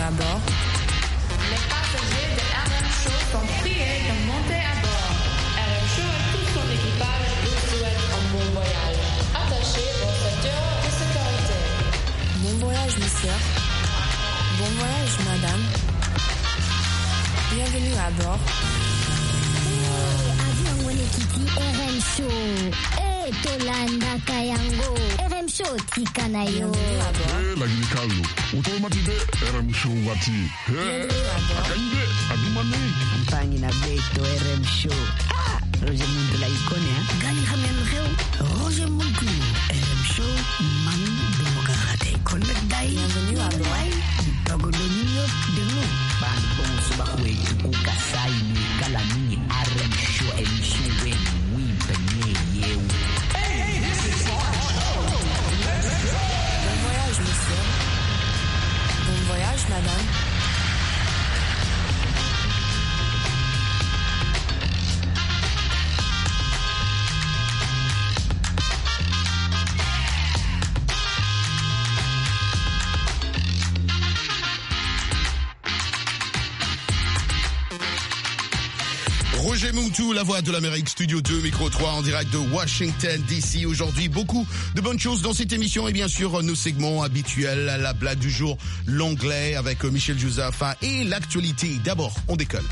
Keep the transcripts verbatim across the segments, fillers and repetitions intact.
à bord. Les passagers de R M Show sont priés de monter à bord. R M Show et tout son équipage vous souhaitent un bon voyage. Attachez vos ceintures de sécurité. Bon voyage, monsieur. Bon voyage, madame. Bienvenue à bord. Hey, avion Wanekiti R M Show. Hey, Tolanda Kayango. R M Show Tikanayo. Bienvenue à bord. Eh, la Guinée-Caldo. Automatide, R M Show Wati. Eh, Akande, Adumane. Mpangi na Beto R M Show. Ah, Roger Muntu la ikone, hein? Gali Hamem Reu. Roger Muntu. R M Show, man de Mogarate. Connect Dai. Bienvenue à bord. Togo de New York, de nous. Ban Bon Subahwe, Ukasai, Kalani, R M Show, émission Wen, Wimpenye, Yew. Bon voyage, monsieur. Bon voyage, madame. Roger Muntu, la voix de l'Amérique, Studio deux, Micro trois, en direct de Washington D C. Aujourd'hui, beaucoup de bonnes choses dans cette émission et bien sûr nos segments habituels, la blague du jour, l'anglais avec Michel Josaphin et l'actualité. D'abord, on décolle.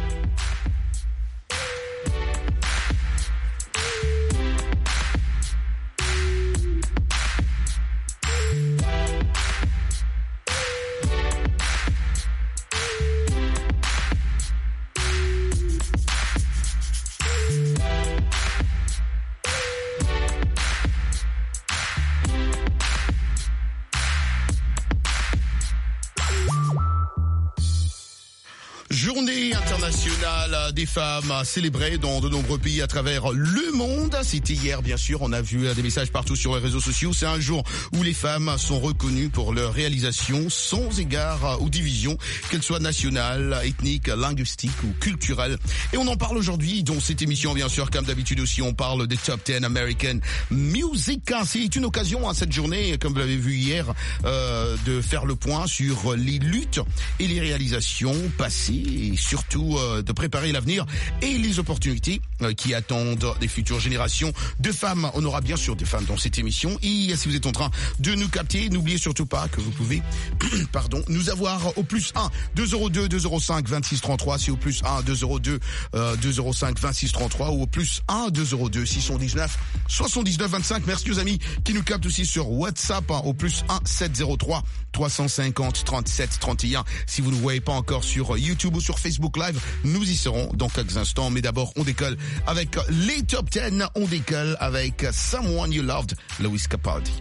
Journée internationale des femmes célébrée dans de nombreux pays à travers le monde. C'était hier, bien sûr. On a vu des messages partout sur les réseaux sociaux. C'est un jour où les femmes sont reconnues pour leur réalisation sans égard aux divisions, qu'elles soient nationales, ethniques, linguistiques ou culturelles. Et on en parle aujourd'hui dans cette émission, bien sûr. Comme d'habitude aussi, on parle des Top dix American Music. C'est une occasion à cette journée, comme vous l'avez vu hier, euh, de faire le point sur les luttes et les réalisations passées et surtout euh, de préparer l'avenir et les opportunités euh, qui attendent des futures générations de femmes. On aura bien sûr des femmes dans cette émission et si vous êtes en train de nous capter, n'oubliez surtout pas que vous pouvez pardon, nous avoir au plus un deux zéro deux deux zéro cinq vingt-six trente-trois, c'est au plus un deux zéro deux deux zéro cinq vingt-six trente-trois ou au plus un deux zéro deux six cent dix-neuf soixante-dix-neuf vingt-cinq. Merci aux amis qui nous captent aussi sur WhatsApp hein, au plus un sept zéro trois trois cent cinquante trente-sept trente et un. Si vous ne voyez pas encore sur YouTube ou sur Facebook Live, nous y serons dans quelques instants. Mais d'abord, on décolle avec les Top dix. On décolle avec Someone You Loved, Lewis Capaldi.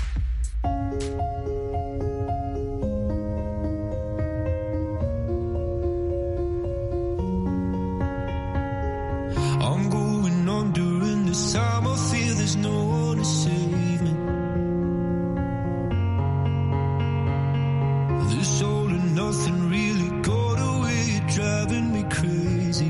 I'm going on during this time. I feel there's no one to save me. This all and nothing really got away, driving me crazy.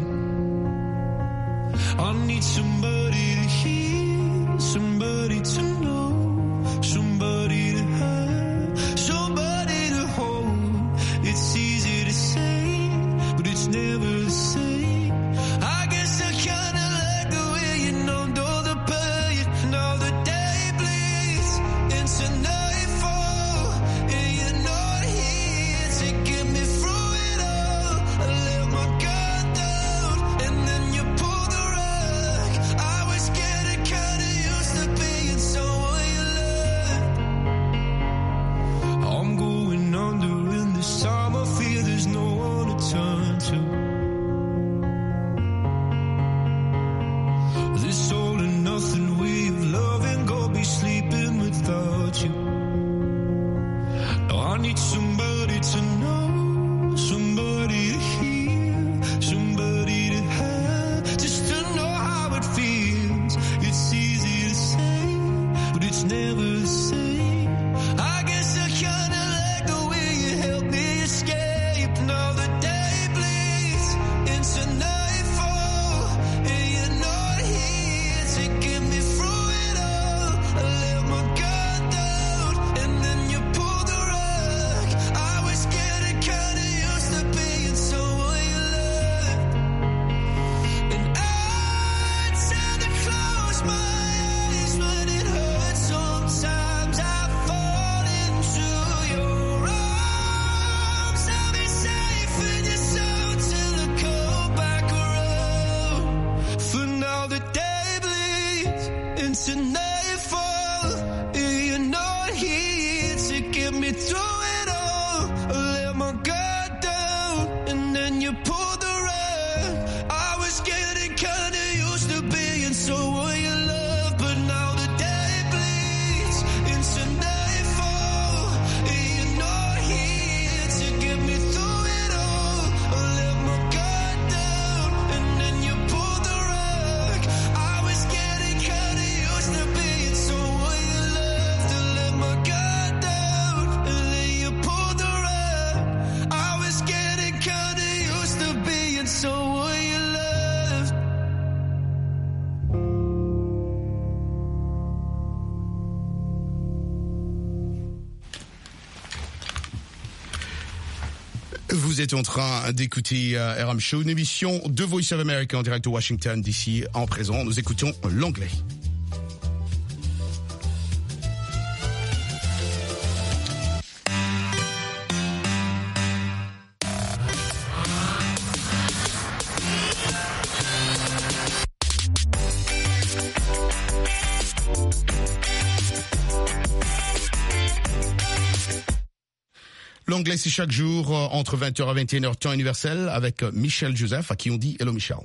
I need somebody to hear, somebody to know, somebody to have, somebody to hold. It's easy to say, but it's never the same. I guess I kinda like the way you numbed all the pain and all the day bleeds into nightfall, and you're not here to get me through it all. I let my guard down, and then you pulled the rug. I was getting kinda used to being someone you loved. I'm going under, and this time I feel there's no one to turn to. This all and nothing way of loving, go be sleeping without you. No, I need somebody to know, somebody to hear, somebody to have, just to know how it feels. It's easy to say, but it's never the same. I guess I kinda like the way you help me escape. Now the day bleeds into nightfall, and you're not here to get me through it all. I let my guard down, and then you pulled the rug. I was getting kind me through it all. I let my guard down, and then you pulled the rug. I was getting kinda used to being so what you love, but now the day bleeds into nightfall. You're not here to get me through it all. I let my guard down, and then you pulled the rug. I was getting kinda used to being so what you love, to let my guard down, and then you pulled the rug. I was getting kinda used to being so what you love. Vous êtes en train d'écouter euh, R M Show, une émission de Voice of America en direct de Washington D C. En présent, nous écoutons l'anglais. L'anglais, c'est chaque jour euh, entre vingt heures et vingt et une heures temps universel avec euh, Michel Joseph, à qui on dit Hello Michel.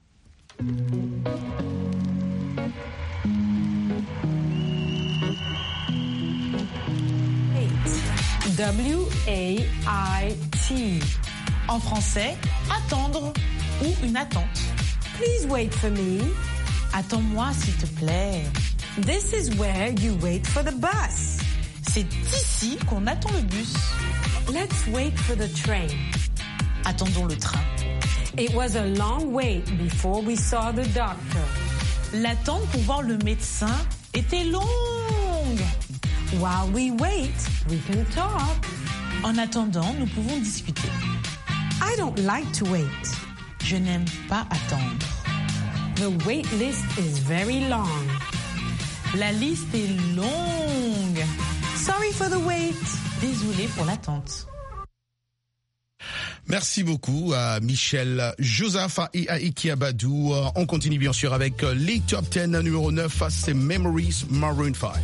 W A I T. En français, attendre ou une attente. Please wait for me. Attends-moi s'il te plaît. This is where you wait for the bus. C'est ici qu'on attend le bus. Let's wait for the train. Attendons le train. It was a long wait before we saw the doctor. L'attente pour voir le médecin était longue. While we wait, we can talk. En attendant, nous pouvons discuter. I don't like to wait. Je n'aime pas attendre. The wait list is very long. La liste est longue. Sorry for the wait. Désolé pour l'attente. Merci beaucoup à Michel Joseph et à Iki Abadou. On continue bien sûr avec les top dix numéro neuf, c'est Memories Maroon five.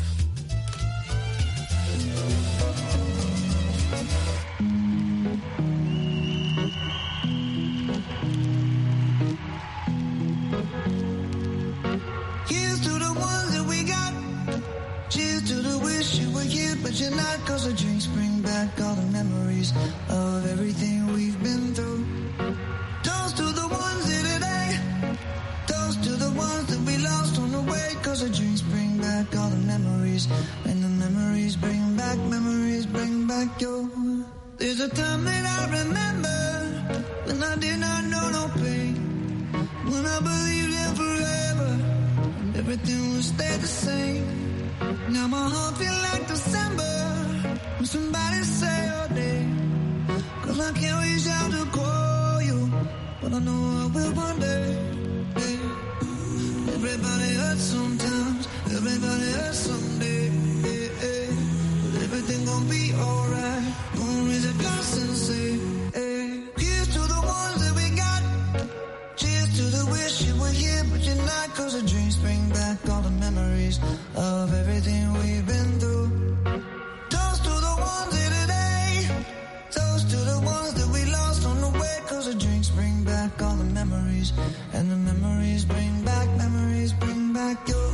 Here's to the ones that we got. Cheers to the wish you were here, but you're not. Cause the drinks bring back all the memories of everything we've been through. Toast to the ones here today. Toast to the ones that we lost on the way. Cause the drinks bring back all the memories. And the memories bring back, memories bring back your. There's a time that I remember when I did not know no pain. When I believed in forever, everything would stay the same. Now my heart feel like December when somebody say your name. Cause I can't reach out to call you, but I know I will one day. Yeah. Everybody hurts sometimes, everybody hurts someday. Yeah, yeah. But everything gon' be alright. Gonna raise a glass and say, hey. Here's to the ones that we got. Cheers to the wish you were here, but you're not. Cause the dreams bring back all the memories of everything we've been through. Toast to the ones here today. Toast to the ones that we lost on the way. Cause the drinks bring back all the memories. And the memories bring back, memories bring back your.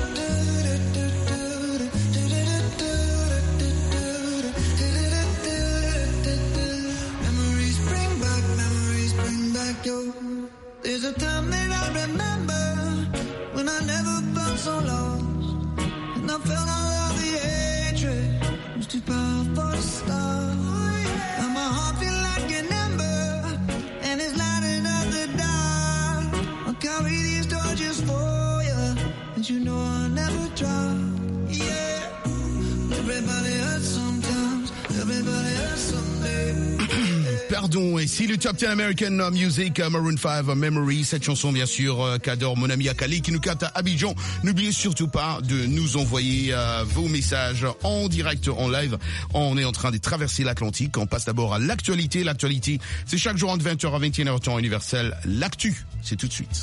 Memories bring back, memories bring back your. There's a time that I remember when I never felt so lost. And I felt all of the hatred was too powerful to stop. Now my heart feel like an ember and it's lighting up the dark. I'll carry these torches for you, and you know I'll never drop. Yeah, everybody hurts sometimes, everybody hurts someday. Pardon, et si le Top dix American Music Maroon five Memory, cette chanson bien sûr euh, qu'adore mon ami Akali qui nous capte à Abidjan. N'oubliez surtout pas de nous envoyer euh, vos messages en direct, en live. On est en train de traverser l'Atlantique. On passe d'abord à l'actualité. L'actualité, c'est chaque jour entre vingt heures à vingt et une heures temps universel. L'actu, c'est tout de suite.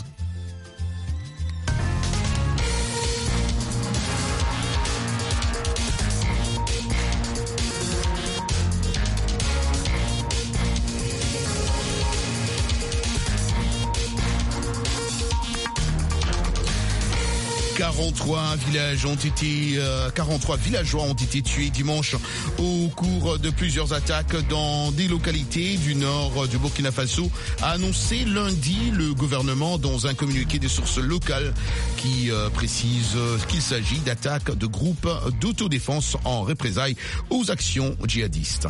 quarante-trois villages ont été, euh, quarante-trois villageois ont été tués dimanche au cours de plusieurs attaques dans des localités du nord du Burkina Faso, a annoncé lundi le gouvernement dans un communiqué des sources locales qui euh, précise qu'il s'agit d'attaques de groupes d'autodéfense en représailles aux actions djihadistes.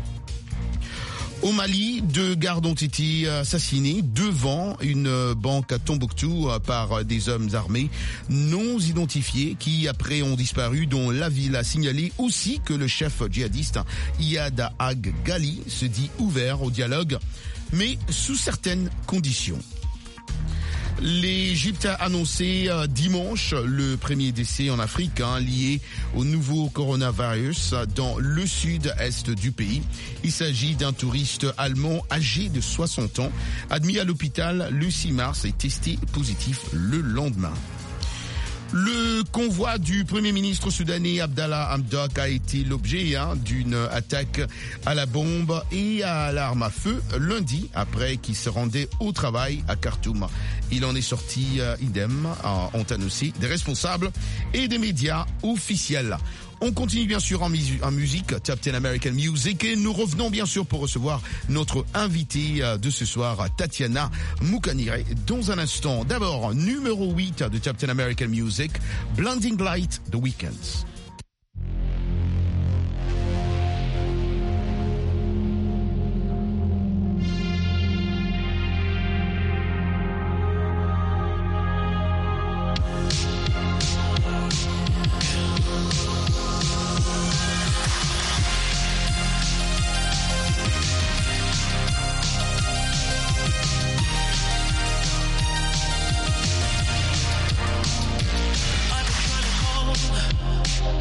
Au Mali, deux gardes ont été assassinés devant une banque à Tombouctou par des hommes armés non identifiés qui après ont disparu, dont la ville a signalé aussi que le chef djihadiste Iyad Ag Ghali se dit ouvert au dialogue, mais sous certaines conditions. L'Égypte a annoncé euh, dimanche le premier décès en Afrique hein, lié au nouveau coronavirus dans le sud-est du pays. Il s'agit d'un touriste allemand âgé de soixante ans, admis à l'hôpital le six mars et testé positif le lendemain. Le convoi du Premier ministre soudanais Abdallah Hamdok a été l'objet hein, d'une attaque à la bombe et à l'arme à feu lundi après qu'il se rendait au travail à Khartoum. Il en est sorti euh, idem, euh, ont annoncé des responsables et des médias officiels. On continue bien sûr en, mu- en musique, Top dix American Music, et nous revenons bien sûr pour recevoir notre invitée de ce soir, Tatiana Moukanire, dans un instant. D'abord, numéro huit de Top dix American Music, Blinding Light, The Weeknd. I've been trying to call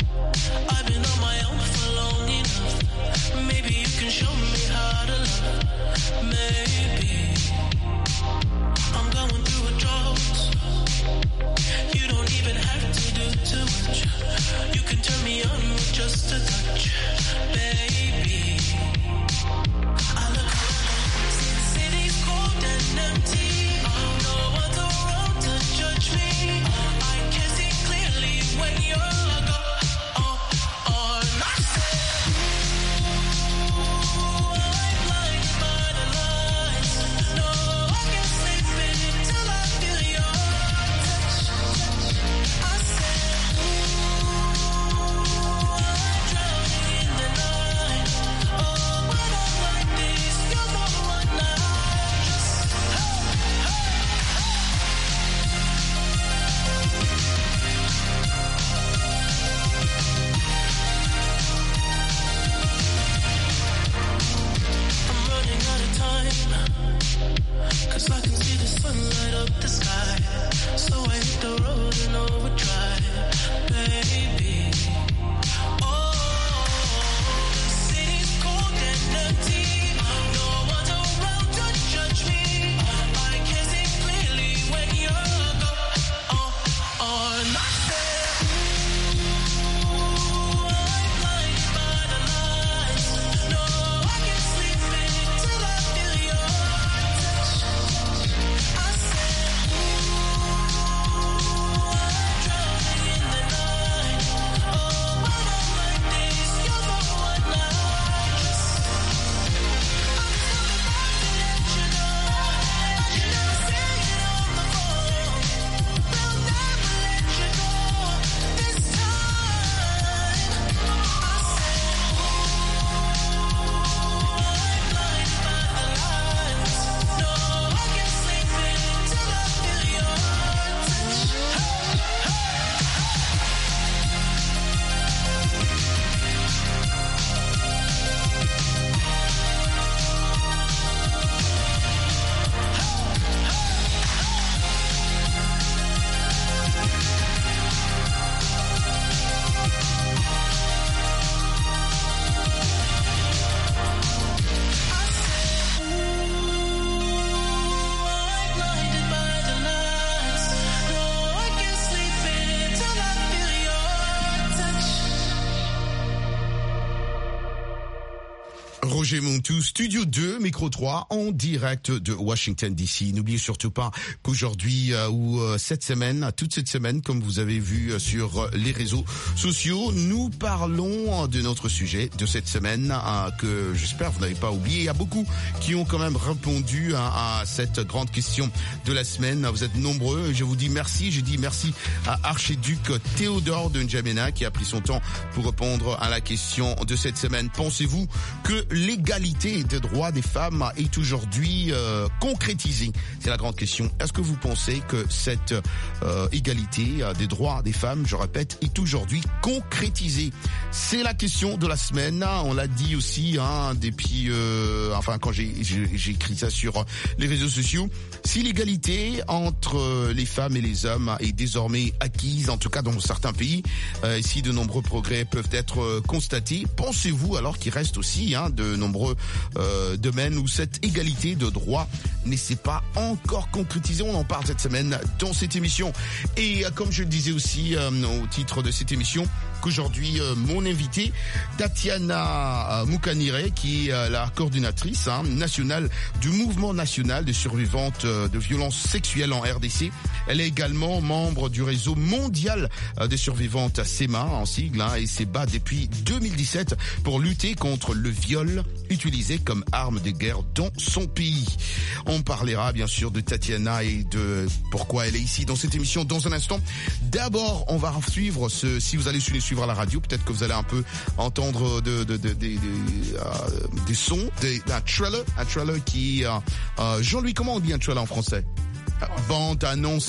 Roger Montou, Studio deux, Micro trois, en direct de Washington D C. N'oubliez surtout pas qu'aujourd'hui euh, ou euh, cette semaine, toute cette semaine, comme vous avez vu euh, sur les réseaux sociaux, nous parlons de notre sujet de cette semaine euh, que j'espère vous n'avez pas oublié. Il y a beaucoup qui ont quand même répondu à, à cette grande question de la semaine. Vous êtes nombreux. Je vous dis merci. Je dis merci à Archiduc Théodore de N'Djamena qui a pris son temps pour répondre à la question de cette semaine. Pensez-vous que l'égalité des droits des femmes est aujourd'hui euh, concrétisée? C'est la grande question. Est-ce que vous pensez que cette euh, égalité des droits des femmes, je répète, est aujourd'hui concrétisée? C'est la question de la semaine. On l'a dit aussi, hein, depuis, euh, enfin quand j'ai, j'ai, j'ai écrit ça sur les réseaux sociaux. Si l'égalité entre les femmes et les hommes est désormais acquise, en tout cas dans certains pays, euh, si de nombreux progrès peuvent être constatés, pensez-vous alors qu'il reste aussi hein, de nombreux euh, domaines où cette égalité de droit ne s'est pas encore concrétisée? On en parle cette semaine dans cette émission. Et euh, comme je le disais aussi euh, au titre de cette émission, qu'aujourd'hui euh, mon invité Tatiana euh, Mukanire, qui est euh, la coordinatrice hein, nationale du mouvement national des survivantes euh, de violences sexuelles en R D C. Elle est également membre du réseau mondial euh, des survivantes SEMA en sigle hein, et s'est bat depuis deux mille dix-sept pour lutter contre le viol utilisé comme arme de guerre dans son pays. On parlera bien sûr de Tatiana et de pourquoi elle est ici dans cette émission dans un instant. D'abord, on va suivre ce, si vous allez suivre à la radio, peut-être que vous allez un peu entendre de, de, de, de, de, euh, des sons, des, un trailer, un trailer qui, euh, euh, Jean-Louis, comment on dit un trailer en français? Bande annonce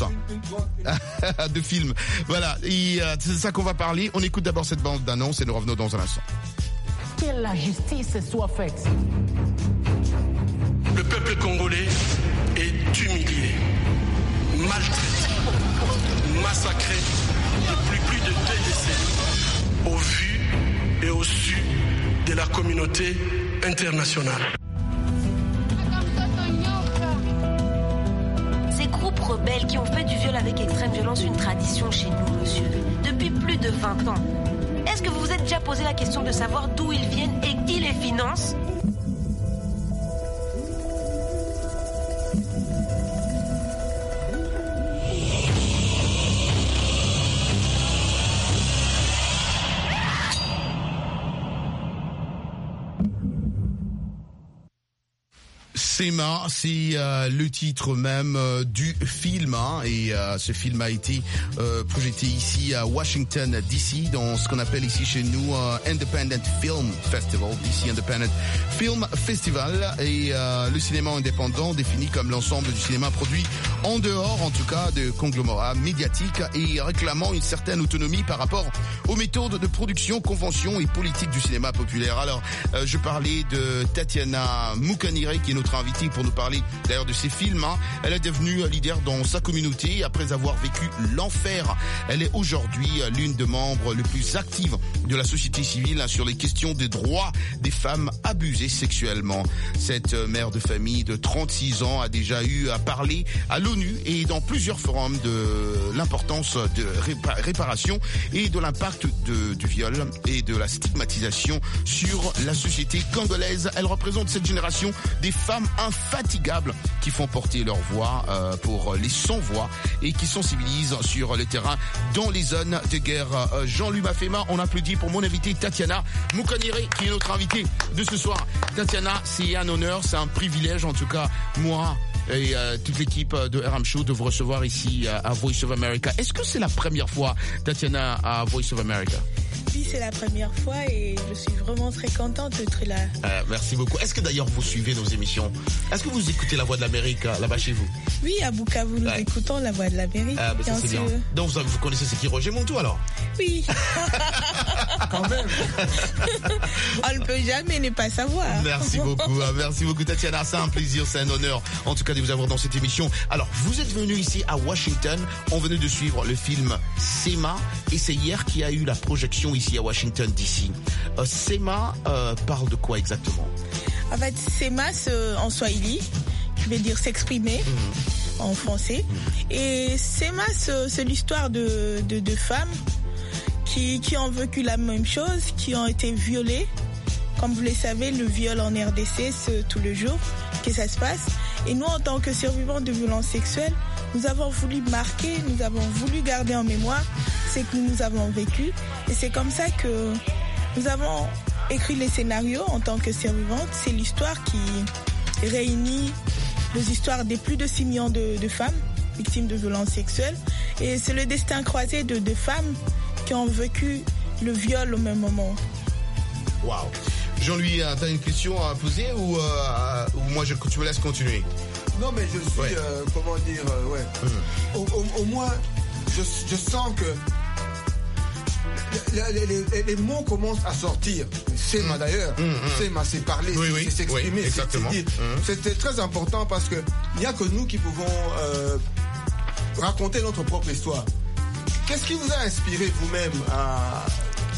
de film. Voilà, et euh, c'est ça qu'on va parler. On écoute d'abord cette bande d'annonce et nous revenons dans un instant. Que la justice soit faite. Le peuple congolais est humilié, maltraité, massacré depuis plus de deux décennies, au vu et au su de la communauté internationale. Ces groupes rebelles qui ont fait du viol avec extrême violence une tradition chez nous, monsieur, depuis plus de vingt ans. Est-ce que vous vous êtes déjà posé la question de savoir d'où ils viennent et qui les finance ? SEMA, c'est euh, le titre même euh, du film hein, et euh, ce film a été euh, projeté ici à Washington D C dans ce qu'on appelle ici chez nous euh, Independent Film Festival, D C Independent Film Festival et euh, le cinéma indépendant défini comme l'ensemble du cinéma produit en dehors en tout cas de conglomérats médiatiques et réclamant une certaine autonomie par rapport aux méthodes de production, conventions et politiques du cinéma populaire. Alors euh, je parlais de Tatiana Mukanire qui est notre invitée pour nous parler d'ailleurs de ses films. Hein. Elle est devenue leader dans sa communauté après avoir vécu l'enfer. Elle est aujourd'hui l'une des membres les plus actives de la société civile hein, sur les questions des droits des femmes abusées sexuellement. Cette mère de famille de trente-six ans a déjà eu à parler à l'ONU et dans plusieurs forums de l'importance de répa- réparation et de l'impact de, du viol et de la stigmatisation sur la société congolaise. Elle représente cette génération des femmes infatigables qui font porter leur voix euh, pour les sans-voix et qui sensibilisent sur le terrain dans les zones de guerre. Euh, Jean-Louis Mafema, on applaudit pour mon invité Tatiana Mukanire qui est notre invitée de ce soir. Tatiana, c'est un honneur, c'est un privilège en tout cas, moi et euh, toute l'équipe de R M Show de vous recevoir ici à, à Voice of America. Est-ce que c'est la première fois, Tatiana, à Voice of America? Oui, c'est la première fois et je suis vraiment très contente d'être là. Euh, merci beaucoup. Est-ce que d'ailleurs vous suivez nos émissions? Est-ce que vous écoutez La Voix de l'Amérique là-bas chez vous? Oui, à Bukavu, nous ouais. écoutons La Voix de l'Amérique. Ah, bah ça, c'est bien. Donc vous, vous connaissez c'est qui Roger Montou alors? Oui. Quand même. On ne peut jamais ne pas savoir. Merci beaucoup. Merci beaucoup Tatiana. C'est un plaisir, c'est un honneur en tout cas de vous avoir dans cette émission. Alors vous êtes venu ici à Washington. On venait de suivre le film SEMA et c'est hier qu'il y a eu la projection ici à Washington D C. Euh, SEMA euh, parle de quoi exactement? En fait, SEMA en swahili, qui veut dire s'exprimer mmh. en français. Mmh. Et SEMA, c'est l'histoire de, de, de femmes qui, qui ont vécu la même chose, qui ont été violées Comme vous le savez, le viol en R D C, c'est tout le jour que ça se passe. Et nous, en tant que survivants de violences sexuelles, nous avons voulu marquer, nous avons voulu garder en mémoire ce que nous avons vécu. Et c'est comme ça que nous avons écrit les scénarios en tant que survivantes. C'est l'histoire qui réunit les histoires des plus de six millions de, de femmes victimes de violences sexuelles. Et c'est le destin croisé de deux femmes qui ont vécu le viol au même moment. Waouh. Jean-Louis, t'as une question à poser ou, euh, ou moi je, tu me laisses continuer? Non, mais je suis, ouais. euh, comment dire, euh, ouais. Mmh. Au, au, au moins, je, je sens que les, les, les, les mots commencent à sortir. C'est mmh. d'ailleurs, mmh, mmh. c'est ma, c'est parler, oui, oui, c'est s'exprimer, oui, exactement. C'est, c'est mmh. C'était très important parce que il n'y a que nous qui pouvons euh, raconter notre propre histoire. Qu'est-ce qui vous a inspiré vous-même à,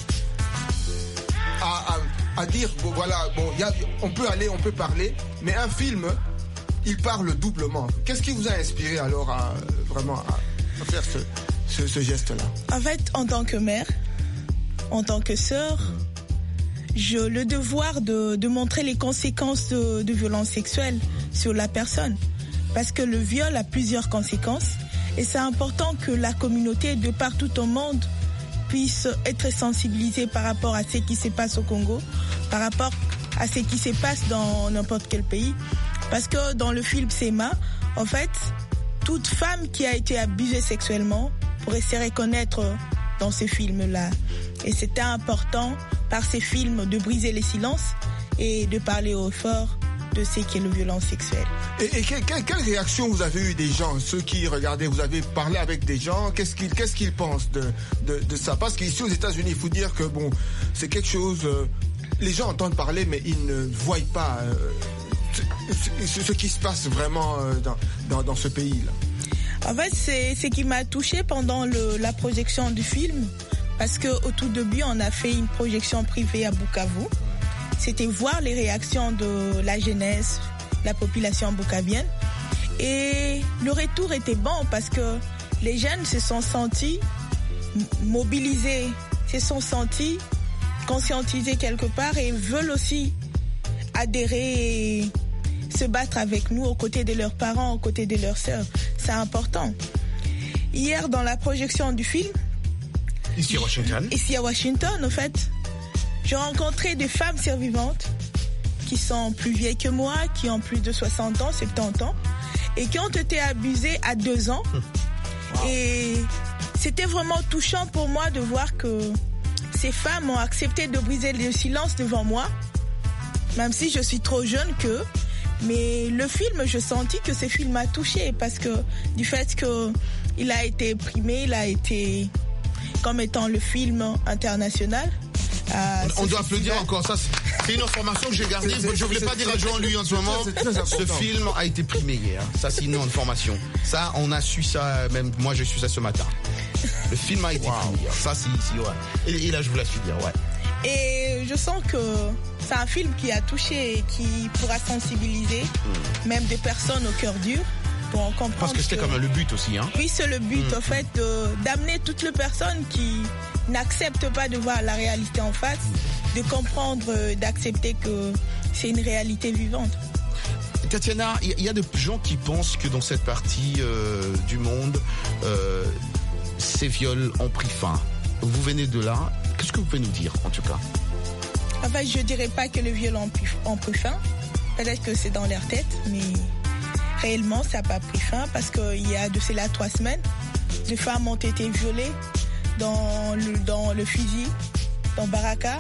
à, à, à dire, bon voilà, bon, y a, on peut aller, on peut parler, mais un film, il parle doublement. Qu'est-ce qui vous a inspiré alors à vraiment à, à faire ce, ce, ce geste-là? En fait, en tant que mère, en tant que sœur, j'ai le devoir de, de montrer les conséquences de, de violences sexuelles sur la personne. Parce que le viol a plusieurs conséquences et c'est important que la communauté de partout au monde puisse être sensibilisée par rapport à ce qui se passe au Congo, par rapport à ce qui se passe dans n'importe quel pays. Parce que dans le film Sema, en fait, toute femme qui a été abusée sexuellement pourrait se reconnaître dans ce film-là. Et c'était important par ces films de briser les silences et de parler au fort de ce qu'est la violence sexuelle. Et, et quelle, quelle, quelle réaction vous avez eu des gens, ceux qui regardaient, vous avez parlé avec des gens, qu'est-ce qu'ils, qu'est-ce qu'ils pensent de, de, de ça? Parce qu'ici aux États-Unis, il faut dire que bon, c'est quelque chose, euh, les gens entendent parler, mais ils ne voient pas euh, ce, ce qui se passe vraiment euh, dans, dans, dans ce pays-là. En fait, c'est ce qui m'a touchée pendant le, la projection du film, parce qu'au tout début, on a fait une projection privée à Bukavu. C'était voir les réactions de la jeunesse, la population bukavienne. Et le retour était bon parce que les jeunes se sont sentis mobilisés, se sont sentis conscientisés quelque part et veulent aussi adhérer et se battre avec nous aux côtés de leurs parents, aux côtés de leurs sœurs. C'est important. Hier, dans la projection du film, ici à Washington, ici à Washington, en fait, j'ai rencontré des femmes survivantes qui sont plus vieilles que moi, qui ont plus de soixante ans, soixante-dix ans, et qui ont été abusées à deux ans. Wow. Et c'était vraiment touchant pour moi de voir que ces femmes ont accepté de briser le silence devant moi, même si je suis trop jeune qu'eux. Mais le film, je sentis que ce film m'a touchée parce que du fait qu'il a été primé, il a été comme étant le film international. Euh, on doit applaudir encore ça. C'est une information que j'ai gardée. Je ne voulais pas dire à Jean-Louis en ce moment. Ce film a été primé hier. Ça, c'est une information. Ça, on a su ça. Même moi, j'ai su ça ce matin. Le film a été wow. primé hier. Ça, c'est ici, ouais. Et, et là, je vous laisse dire, ouais. Et je sens que c'est un film qui a touché et qui pourra sensibiliser mmh. même des personnes au cœur dur. Pour comprendre Parce que c'était que, quand même le but aussi, hein. Oui, c'est le but, mmh. en fait, de, d'amener toutes les personnes qui n'acceptent pas de voir la réalité en face, de comprendre, d'accepter que c'est une réalité vivante. Tatiana, il y a des gens qui pensent que dans cette partie euh, du monde, euh, ces viols ont pris fin. Vous venez de là. Qu'est-ce que vous pouvez nous dire, en tout cas? En fait, je dirais pas que les viols ont pris, ont pris fin. Peut-être que c'est dans leur tête, mais réellement, ça n'a pas pris fin parce qu'il y a de cela trois semaines, des femmes ont été violées dans le, dans le fusil, dans Baraka,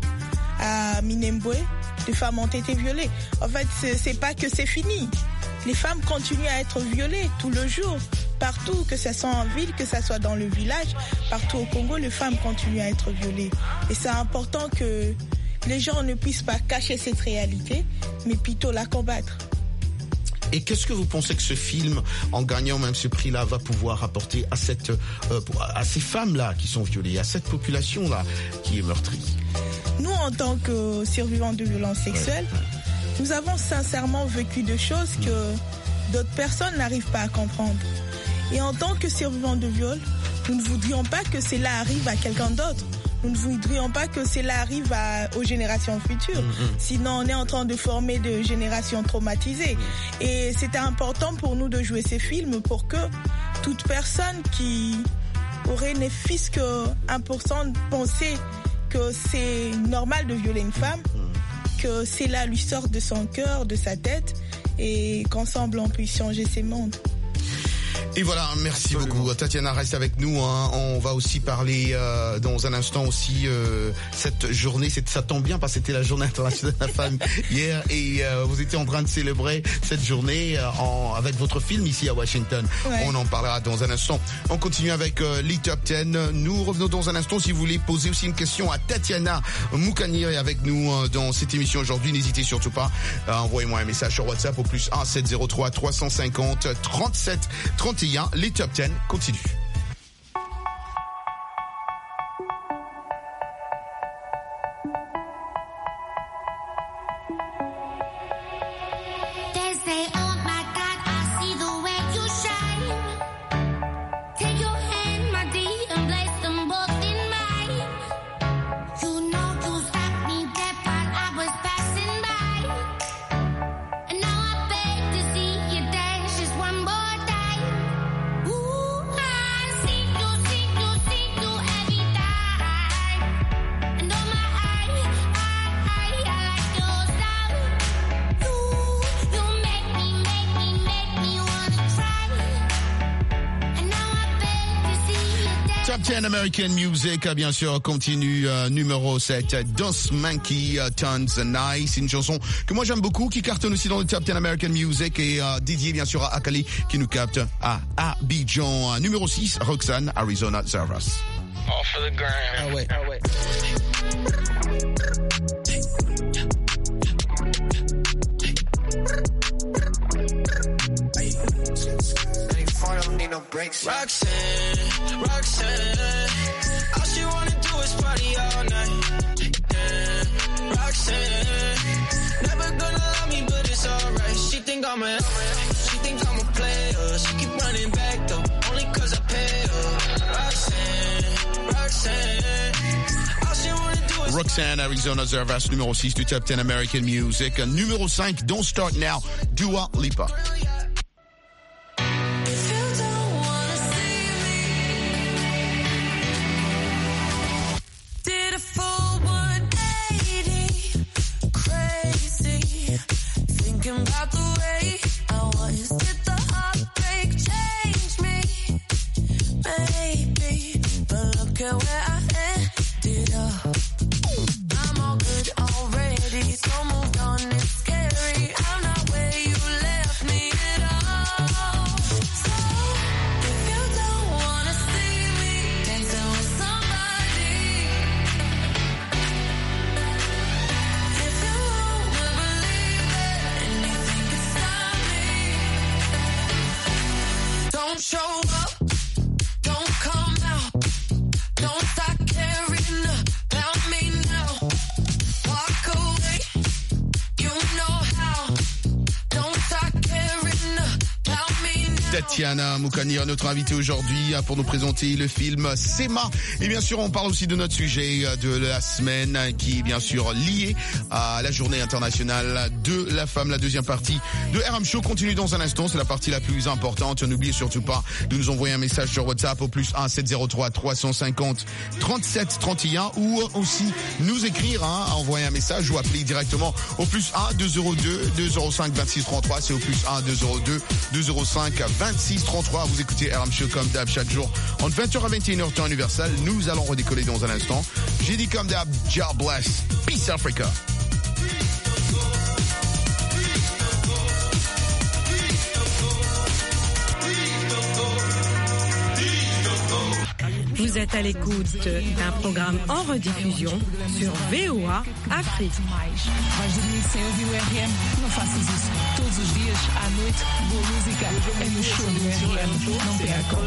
à Minembwe. Des femmes ont été violées. En fait, c'est, c'est pas que c'est fini. Les femmes continuent à être violées tout le jour. Partout, que ce soit en ville, que ce soit dans le village, partout au Congo, les femmes continuent à être violées. Et c'est important que les gens ne puissent pas cacher cette réalité, mais plutôt la combattre. Et qu'est-ce que vous pensez que ce film, en gagnant même ce prix-là, va pouvoir apporter à, cette, euh, à ces femmes-là qui sont violées, à cette population-là qui est meurtrie? Nous, en tant que survivants de violences sexuelles, ouais. nous avons sincèrement vécu des choses que mmh. d'autres personnes n'arrivent pas à comprendre. Et en tant que survivants de viol, nous ne voudrions pas que cela arrive à quelqu'un d'autre. nous ne voudrions pas que cela arrive à, aux générations futures. Mm-hmm. Sinon, on est en train de former de générations traumatisées. Et c'était important pour nous de jouer ces films pour que toute personne qui aurait ne fût-ce qu'un pour cent penser que c'est normal de violer une femme, que cela lui sorte de son cœur, de sa tête, et qu'ensemble on puisse changer ces mondes. Et voilà, merci Absolument. beaucoup. Tatiana, reste avec nous. Hein. On va aussi parler euh, dans un instant aussi euh, cette journée. C'est, ça tombe bien parce que c'était la journée internationale de la femme hier et euh, vous étiez en train de célébrer cette journée euh, en, avec votre film ici à Washington. Ouais. On en parlera dans un instant. On continue avec euh, les Top dix. Nous revenons dans un instant. Si vous voulez poser aussi une question à Tatiana Moukani avec nous euh, dans cette émission aujourd'hui, n'hésitez surtout pas. Euh, envoyez-moi un message sur WhatsApp au plus un sept zéro trois trois cent cinquante trente-sept trente et un. Les Top dix continuent. American Music, bien sûr, continue euh, numéro sept, Dos Monkey uh, Tons Nice, une chanson que moi j'aime beaucoup, qui cartonne aussi dans le Top dix American Music et euh, dédiée bien sûr à Akali qui nous capte à Abidjan. Numéro six, Roxanne, Arizona Zervas. All for the gram. Ah ouais. Ah ouais. Roxanne, Roxanne, all she wanna do is party all night. Yeah. Roxanne, never gonna love me, but it's alright. She think I'm a, she think I'm a player. She keep running back though, only cause I pay her. Roxanne, Roxanne, all she wanna do is Roxanne, Arizona Zervas, numéro six du Top dix American Music. Numéro cinq, Don't Start Now, Dua Lipa. About the way I was, did the heartbreak change me? Maybe, but look at where I ended up. I'm all good already, so moved on, it's scary. I'm not where you left me at all. So, if you don't wanna see me dancing with somebody, if you wanna believe it, don't show up, don't come out, don't start caring about me now. Walk away, you know how, don't start caring about me now. Tatiana Moukani, notre invitée aujourd'hui pour nous présenter le film Sema. Et bien sûr, on parle aussi de notre sujet de la semaine qui est bien sûr lié à la journée internationale de la femme. La deuxième partie de R M Show continue dans un instant. C'est la partie la plus importante. N'oubliez surtout pas de nous envoyer un message sur WhatsApp au plus un sept zéro trois trois cent cinquante trente-sept trente et un ou aussi nous écrire, hein, envoyer un message ou appeler directement au plus un deux zéro deux deux zéro cinq vingt-six trente-trois. C'est au plus un deux zéro deux deux zéro cinq vingt-six trente-trois. Vous écoutez R M Show comme d'hab chaque jour entre vingt heures à vingt et une heures temps universel. Nous allons redécoller dans un instant. J'ai dit comme d'hab, Jah bless. Peace Africa. Vous êtes à l'écoute d'un programme en rediffusion sur V O A Afrique. Vais dormir sem ouvir o R M? Não faças isso. Todos os dias, à noite, boa música é no show do R M. Não percam.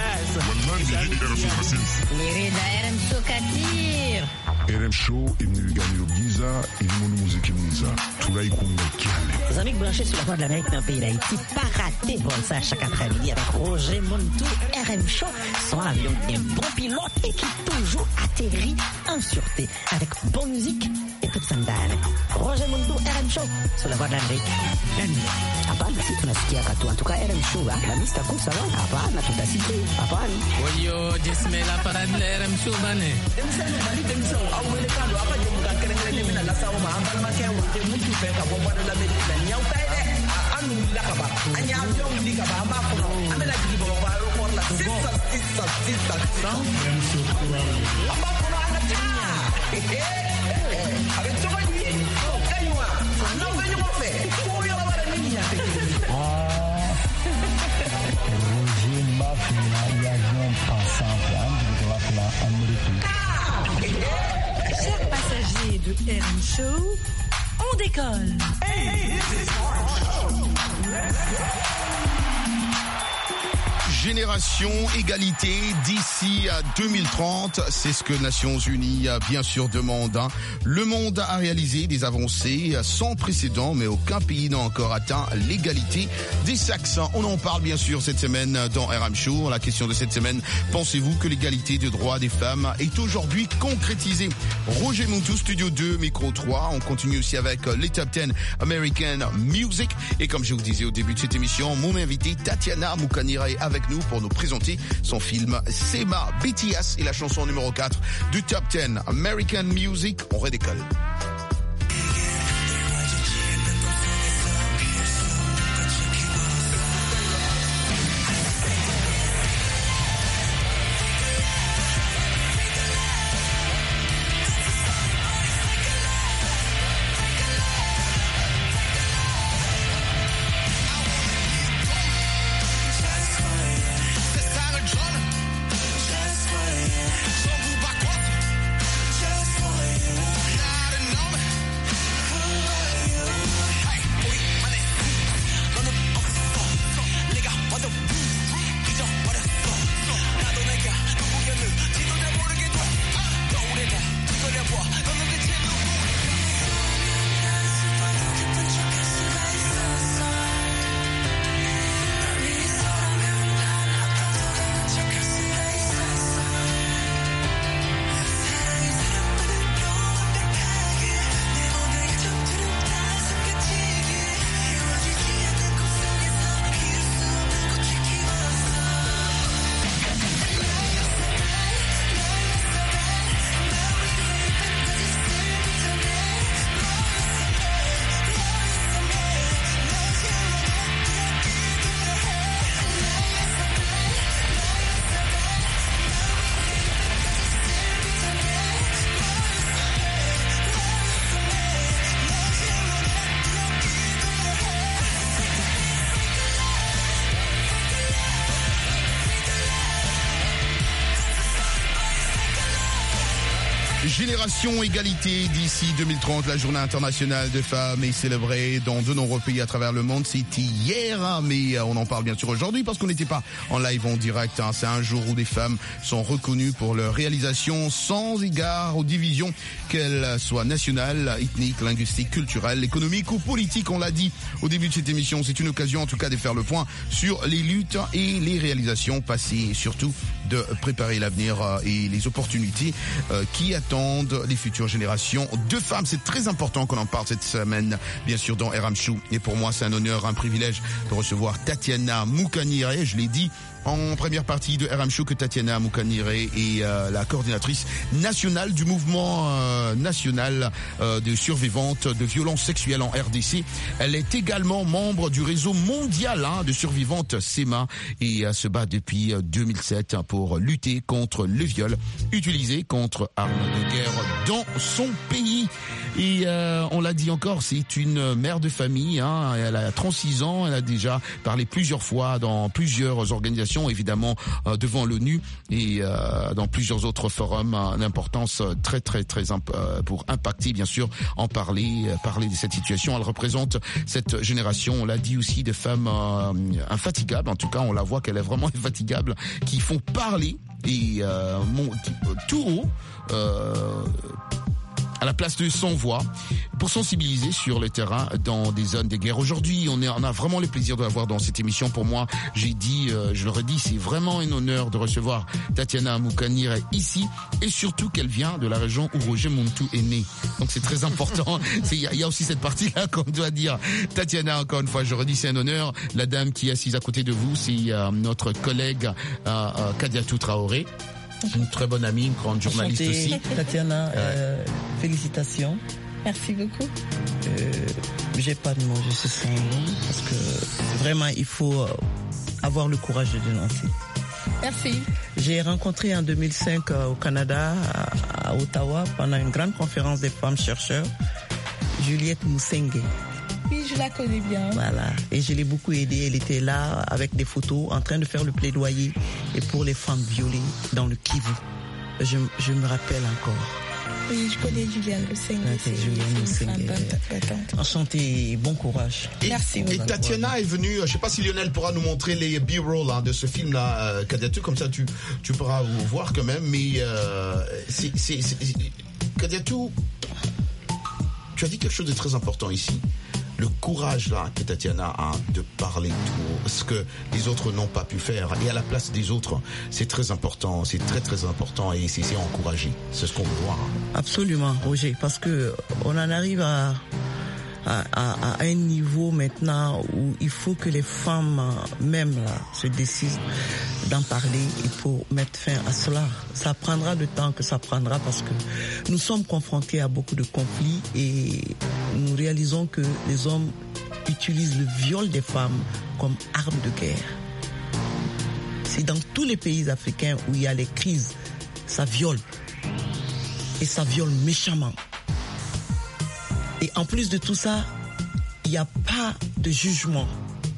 L'Irida R M Show Katir. R M Show est venu gagner au Giza. mwiza ilimu muziki mwiza tunaikunda kiale. Les amis branchés sur la voie de l'Amérique dans le pays d'Haïti, pas raté bon ça chaque après-midi avec Roger Montou, R M Show, son avion bien bon pilote et qui toujours atterrit en sûreté avec bonne musique et toute sandale. Roger Montou, R M Show, sur la voie de l'Amérique. Hapana, si tunasikia katu. En tout cas, R M Show, la mista cool, ça va? Hapana, tutasikia. Hapana. Oyo, jismela para de R M Show, bane. Chers passagers de R M Show, on décolle. Génération égalité d'ici à deux mille trente, c'est ce que Nations Unies bien sûr demande. Hein. Le monde a réalisé des avancées sans précédent, mais aucun pays n'a encore atteint l'égalité des sexes. On en parle bien sûr cette semaine dans R M Show. La question de cette semaine, pensez-vous que l'égalité des droits des femmes est aujourd'hui concrétisée? Roger Montou, Studio deux, Micro trois. On continue aussi avec les Top dix American Music. Et comme je vous disais au début de cette émission, mon invité Tatiana Moukanire est avec nous pour nous présenter son film Sema. B T S et la chanson numéro quatre du Top dix American Music. On redécolle. Génération égalité d'ici deux mille trente, la journée internationale des femmes est célébrée dans de nombreux pays à travers le monde. C'était hier, mais on en parle bien sûr aujourd'hui parce qu'on n'était pas en live en direct. C'est un jour où des femmes sont reconnues pour leur réalisation sans égard aux divisions, qu'elles soient nationales, ethniques, linguistiques, culturelles, économiques ou politiques. On l'a dit au début de cette émission, c'est une occasion en tout cas de faire le point sur les luttes et les réalisations passées et surtout de préparer l'avenir et les opportunités qui attendent les futures générations de femmes. C'est très important qu'on en parle cette semaine, bien sûr, dans R M Show. Et pour moi, c'est un honneur, un privilège de recevoir Tatiana Moukanire. Je l'ai dit en première partie de R M Show que Tatiana Moukanire est euh, la coordinatrice nationale du mouvement euh, national euh, de survivantes de violences sexuelles en R D C. Elle est également membre du réseau mondial hein, de survivantes Sema et euh, se bat depuis euh, deux mille sept hein, pour lutter contre le viol utilisé contre armes de guerre dans son pays. Et euh, on l'a dit encore, c'est une mère de famille. Hein, elle a trente-six ans, elle a déjà parlé plusieurs fois dans plusieurs organisations, évidemment euh, devant l'ONU et euh, dans plusieurs autres forums d'importance très très très imp- pour impacter bien sûr, en parler, parler de cette situation. Elle représente cette génération, on l'a dit aussi, de femmes euh, infatigables. En tout cas, on la voit qu'elle est vraiment infatigable, qui font parler et euh, mon, tout haut. Euh, à la place de sans voix pour sensibiliser sur le terrain dans des zones de guerre. Aujourd'hui, on, est, on a vraiment le plaisir de la voir dans cette émission. Pour moi, j'ai dit, euh, je le redis, c'est vraiment un honneur de recevoir Tatiana Moukanir ici et surtout qu'elle vient de la région où Roger Montou est né. Donc c'est très important. Il y, y a aussi cette partie-là qu'on doit dire. Tatiana, encore une fois, je redis, c'est un honneur. La dame qui est assise à côté de vous, c'est euh, notre collègue euh, euh, Kadiatou Traoré. Une très bonne amie, une grande journaliste Enchantée, aussi. Tatiana, euh, félicitations. Merci beaucoup. Euh, j'ai pas de mots, je suis sans mots parce que vraiment il faut avoir le courage de dénoncer. Merci. J'ai rencontré en deux mille cinq euh, au Canada, à, à Ottawa, pendant une grande conférence des femmes chercheurs, Juliette Moussenge. Oui, je la connais bien. Voilà, et je l'ai beaucoup aidée. Elle était là avec des photos en train de faire le plaidoyer et pour les femmes violées dans le Kivu. Je, je me rappelle encore. Oui, je connais Juliette Moussenge. C'est Juliette Moussenge. Enchantée, bon courage. Et, Merci. Et Tatiana est venue, je ne sais pas si Lionel pourra nous montrer les B-roll hein, de ce film-là, euh, Kadiatou, comme ça tu, tu pourras voir quand même, mais euh, c'est, c'est, c'est, Kadiatou, tu as dit quelque chose de très important ici. Le courage là que Tatiana a de parler tout ce que les autres n'ont pas pu faire et à la place des autres, c'est très important, c'est très très important et c'est, c'est encouragé. C'est ce qu'on veut voir. Absolument, Roger, parce que on en arrive à À, à, à un niveau maintenant où il faut que les femmes même là, se décident d'en parler et pour mettre fin à cela. Ça prendra le temps que ça prendra parce que nous sommes confrontés à beaucoup de conflits et nous réalisons que les hommes utilisent le viol des femmes comme arme de guerre. C'est dans tous les pays africains où il y a les crises, ça viole. Et ça viole méchamment. Et en plus de tout ça, il n'y a pas de jugement.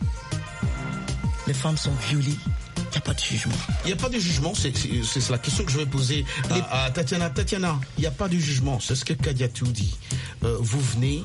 Les femmes sont violées, il n'y a pas de jugement. Il n'y a pas de jugement, c'est, c'est, c'est la question que je vais poser à, à Tatiana. Tatiana, il n'y a pas de jugement, c'est ce que Kadiatou dit. Euh, vous venez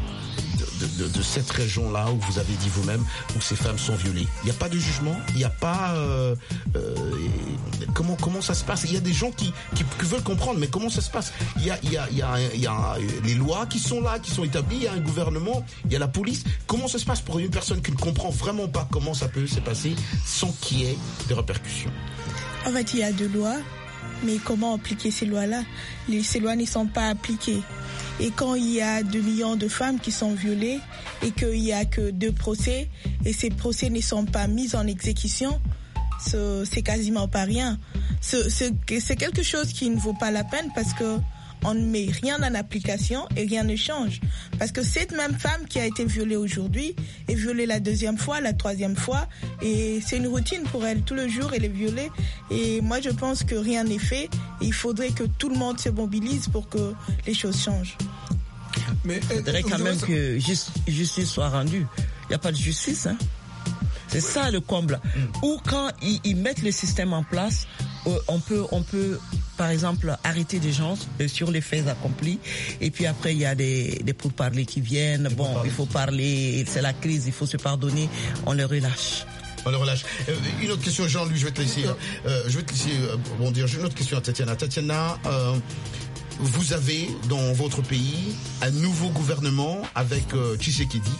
de, de, de cette région-là où vous avez dit vous-même, où ces femmes sont violées. Il n'y a pas de jugement, il n'y a pas... Euh, euh, comment, comment ça se passe? Il y a des gens qui, qui, qui veulent comprendre, mais comment ça se passe? Il y a, il y a, il y a, il y a les lois qui sont là, qui sont établies, il y a un gouvernement, il y a la police. Comment ça se passe pour une personne qui ne comprend vraiment pas comment ça peut se passer sans qu'il y ait des répercussions? En fait, il y a deux lois, mais comment appliquer ces lois-là? Les, ces lois ne sont pas appliquées. Et quand il y a deux millions de femmes qui sont violées et qu'il n'y a que deux procès et ces procès ne sont pas mis en exécution, c'est, c'est quasiment pas rien. C'est, c'est, c'est quelque chose qui ne vaut pas la peine parce que on ne met rien en application et rien ne change. Parce que cette même femme qui a été violée aujourd'hui est violée la deuxième fois, la troisième fois et c'est une routine pour elle. Tout le jour, elle est violée et moi je pense que rien n'est fait et il faudrait que tout le monde se mobilise pour que les choses changent. Mais il faudrait quand même que justice soit rendue. Il n'y a pas de justice, hein. C'est ça le comble. Mm. Ou quand ils, ils mettent le système en place, euh, on peut, on peut, par exemple, arrêter des gens euh, sur les faits accomplis. Et puis après, il y a des, des pourparlers qui viennent. Bon, il faut parler, c'est la crise, il faut se pardonner. On les relâche. On le relâche. Euh, une autre question, Jean-Louis, je vais te laisser. Euh, je vais te laisser euh, bon dire. J'ai une autre question à Tatiana. Tatiana. Euh, Vous avez dans votre pays un nouveau gouvernement avec euh, Tshisekedi.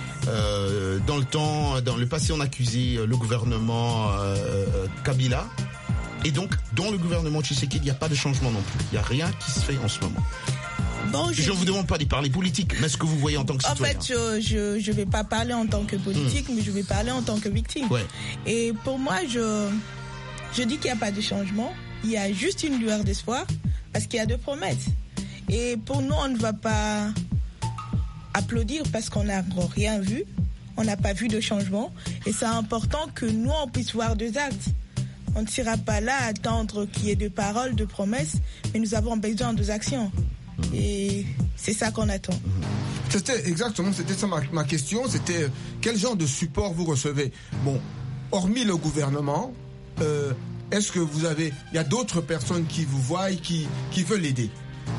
Euh, dans le temps, dans le passé, on accusait le gouvernement euh, Kabila. Et donc, dans le gouvernement Tshisekedi, il n'y a pas de changement non plus. Il n'y a rien qui se fait en ce moment. Bon, je ne vous demande pas de parler politique, mais ce que vous voyez en tant que citoyen. En fait, je je, je vais pas parler en tant que politique, mmh. mais je vais parler en tant que victime. Ouais. Et pour moi, je, je dis qu'il n'y a pas de changement. Il y a juste une lueur d'espoir. Parce qu'il y a deux promesses. Et pour nous, on ne va pas applaudir parce qu'on n'a encore rien vu. On n'a pas vu de changement. Et c'est important que nous, on puisse voir deux actes. On ne sera pas là à attendre qu'il y ait de paroles, de promesses, mais nous avons besoin de actions. Et c'est ça qu'on attend. C'était exactement, c'était ça ma, ma question. C'était quel genre de support vous recevez? Bon, hormis le gouvernement, euh, est-ce que vous avez, il y a d'autres personnes qui vous voient et qui, qui veulent l'aider?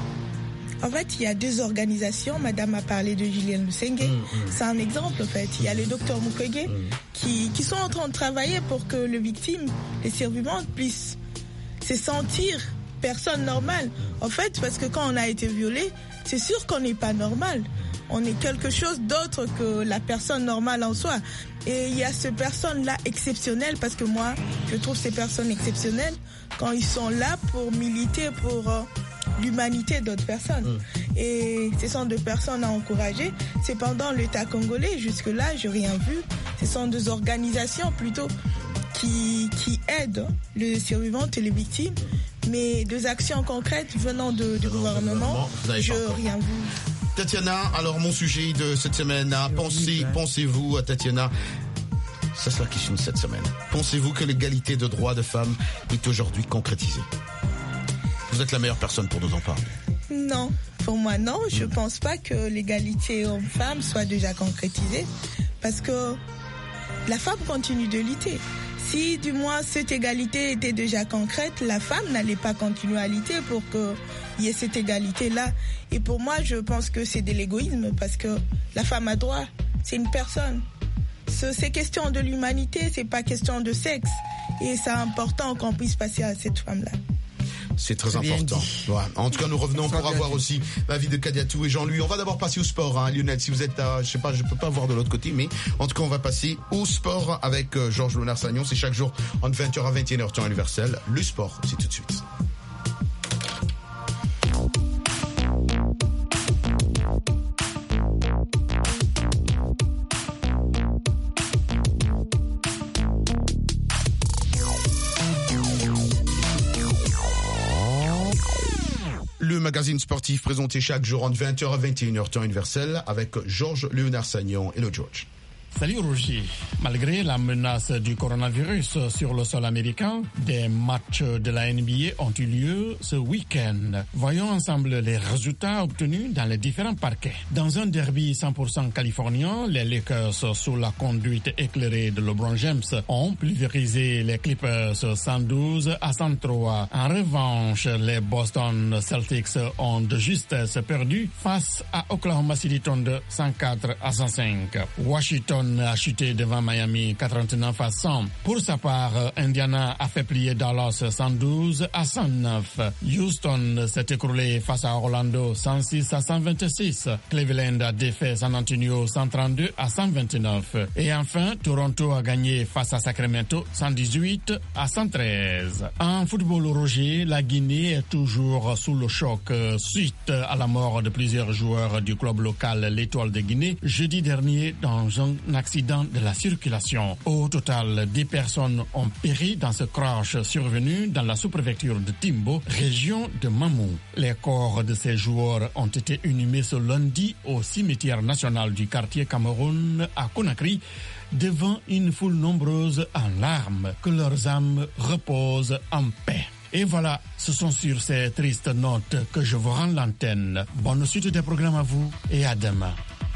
En fait, il y a deux organisations. Madame a parlé de Juliette Moussenge. Mmh, mmh. C'est un exemple, en fait. Il y a le docteur Mukwege mmh. qui, qui sont en train de travailler pour que les victimes, les survivantes puissent se sentir personne normale. En fait, parce que quand on a été violé, c'est sûr qu'on n'est pas normal. On est quelque chose d'autre que la personne normale en soi. Et il y a ces personnes-là exceptionnelles, parce que moi, je trouve ces personnes exceptionnelles quand ils sont là pour militer pour euh, l'humanité d'autres personnes. Mmh. Et ce sont des personnes à encourager. Cependant, l'État congolais, jusque-là, je n'ai rien vu. Ce sont des organisations plutôt qui, qui aident les survivantes et les victimes. Mais des actions concrètes venant de, du gouvernement, je n'ai rien vu. Tatiana, alors mon sujet de cette semaine, pensez, pensez-vous, Tatiana, ça c'est la question de cette semaine, pensez-vous que l'égalité de droits de femmes est aujourd'hui concrétisée? Vous êtes la meilleure personne pour nous en parler. Non, pour moi non, je ne pense pas que l'égalité homme-femme soit déjà concrétisée, parce que la femme continue de lutter. Si du moins cette égalité était déjà concrète, la femme n'allait pas continuer à lutter pour qu'il y ait cette égalité-là. Et pour moi, je pense que c'est de l'égoïsme, parce que la femme a droit, c'est une personne. C'est question de l'humanité, c'est pas question de sexe. Et c'est important qu'on puisse passer à cette femme-là. C'est très important. Voilà. En tout cas, nous revenons pour avoir aussi l'avis de Kadiatou et Jean-Louis. On va d'abord passer au sport, hein, Lionel. Si vous êtes, à, je sais pas, je peux pas voir de l'autre côté, mais en tout cas, on va passer au sport avec euh, Georges Léonard-Sagnon. C'est chaque jour entre vingt heures à vingt et une heures temps universel. Le sport, c'est tout de suite. Le magazine sportif présenté chaque jour entre vingt heures à vingt et une heures temps universel avec Georges Léonard-Sagnon. Hello George. Salut Roger. Malgré la menace du coronavirus sur le sol américain, des matchs de la N B A ont eu lieu ce week-end. Voyons ensemble les résultats obtenus dans les différents parquets. Dans un derby cent pour cent californien, les Lakers, sous la conduite éclairée de LeBron James, ont pulvérisé les Clippers cent douze à cent trois. En revanche, les Boston Celtics ont de justesse perdu face à Oklahoma City Thunder cent quatre à cent cinq. Washington a chuté devant Miami quatre-vingt-neuf à cent. Pour sa part, Indiana a fait plier Dallas cent douze à cent neuf. Houston s'est écroulé face à Orlando cent six à cent vingt-six. Cleveland a défait San Antonio cent trente-deux à cent vingt-neuf. Et enfin, Toronto a gagné face à Sacramento cent dix-huit à cent treize. En football, Roger, la Guinée est toujours sous le choc suite à la mort de plusieurs joueurs du club local l'Étoile de Guinée jeudi dernier dans un accident de la circulation. Au total, dix personnes ont péri dans ce crash survenu dans la sous-préfecture de Timbo, région de Mamou. Les corps de ces joueurs ont été inhumés ce lundi au cimetière national du quartier Cameroun à Conakry, devant une foule nombreuse en larmes. Que leurs âmes reposent en paix. Et voilà, ce sont sur ces tristes notes que je vous rends l'antenne. Bonne suite des programmes à vous et à demain.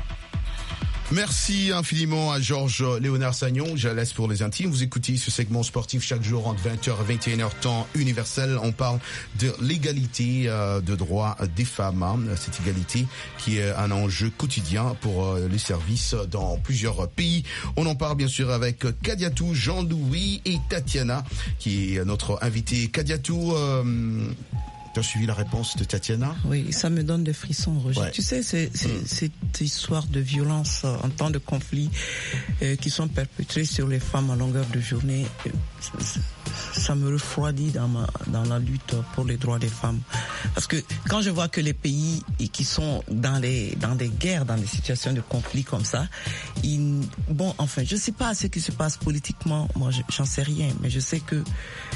Merci infiniment à Georges Léonard-Sagnon. Je laisse pour les intimes. Vous écoutez ce segment sportif chaque jour entre vingt heures et vingt et une heures temps universel. On parle de l'égalité euh, de droits des femmes. Hein. Cette égalité qui est un enjeu quotidien pour euh, les services dans plusieurs pays. On en parle bien sûr avec Kadiatou, Jean-Louis et Tatiana qui est notre invité. Kadiatou, euh, tu as suivi la réponse de Tatiana? Oui, ça me donne des frissons, Roger. Ouais. Tu sais, c'est, c'est, mmh. cette histoire de violence euh, en temps de conflit euh, qui sont perpétrées sur les femmes à longueur de journée, euh, ça me refroidit dans, ma, dans la lutte pour les droits des femmes. Parce que quand je vois que les pays qui sont dans, les, dans des guerres, dans des situations de conflit comme ça, ils, bon, enfin, je ne sais pas ce qui se passe politiquement, moi j'en sais rien, mais je sais que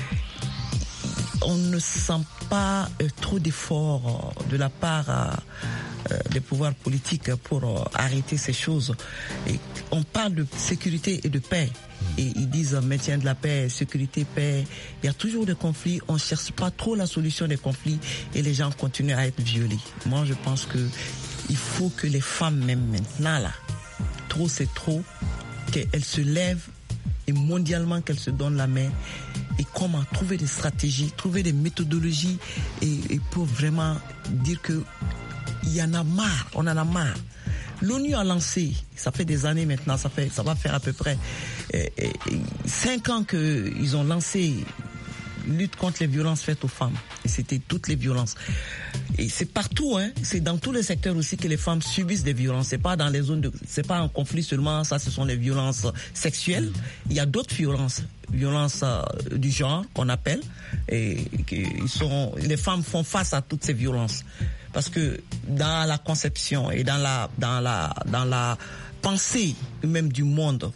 on ne sent pas euh, trop d'efforts euh, de la part euh, des pouvoirs politiques pour euh, arrêter ces choses. Et on parle de sécurité et de paix. Et ils disent euh, maintien de la paix, sécurité, paix. Il y a toujours des conflits. On ne cherche pas trop la solution des conflits et les gens continuent à être violés. Moi, je pense que il faut que les femmes, même maintenant, là, trop c'est trop, qu'elles se lèvent et mondialement qu'elles se donnent la main. Et comment trouver des stratégies, trouver des méthodologies et, et pour vraiment dire que il y en a marre, on en a marre. L'ONU a lancé, ça fait des années maintenant, ça fait, ça va faire à peu près euh, euh, cinq ans qu'ils ont lancé lutte contre les violences faites aux femmes. Et c'était toutes les violences. Et c'est partout, hein. C'est dans tous les secteurs aussi que les femmes subissent des violences. C'est pas dans les zones de, c'est pas un conflit seulement. Ça, ce sont les violences sexuelles. Il y a d'autres violences, violences euh, du genre qu'on appelle. Et ils sont, les femmes font face à toutes ces violences parce que dans la conception et dans la, dans la, dans la pensée même du monde,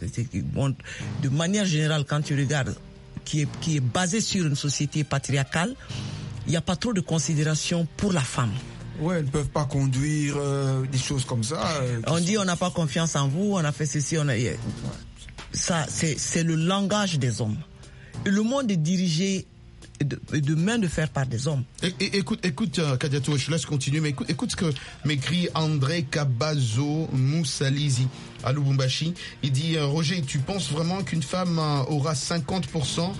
de manière générale, quand tu regardes, qui est, qui est basée sur une société patriarcale, il n'y a pas trop de considération pour la femme. Ouais, elles ne peuvent pas conduire euh, des choses comme ça. Euh, on dit on n'a pas confiance en vous, on a fait ceci, on a... Ça, c'est, c'est le langage des hommes. Et le monde est dirigé de, de main de fer par des hommes. Et, et, écoute, écoute euh, Kadiatou, je laisse continuer, mais écoute, écoute ce que m'écrit André Kabazo Moussalizi à Lubumbashi. Il dit euh, Roger, tu penses vraiment qu'une femme euh, aura cinquante pour cent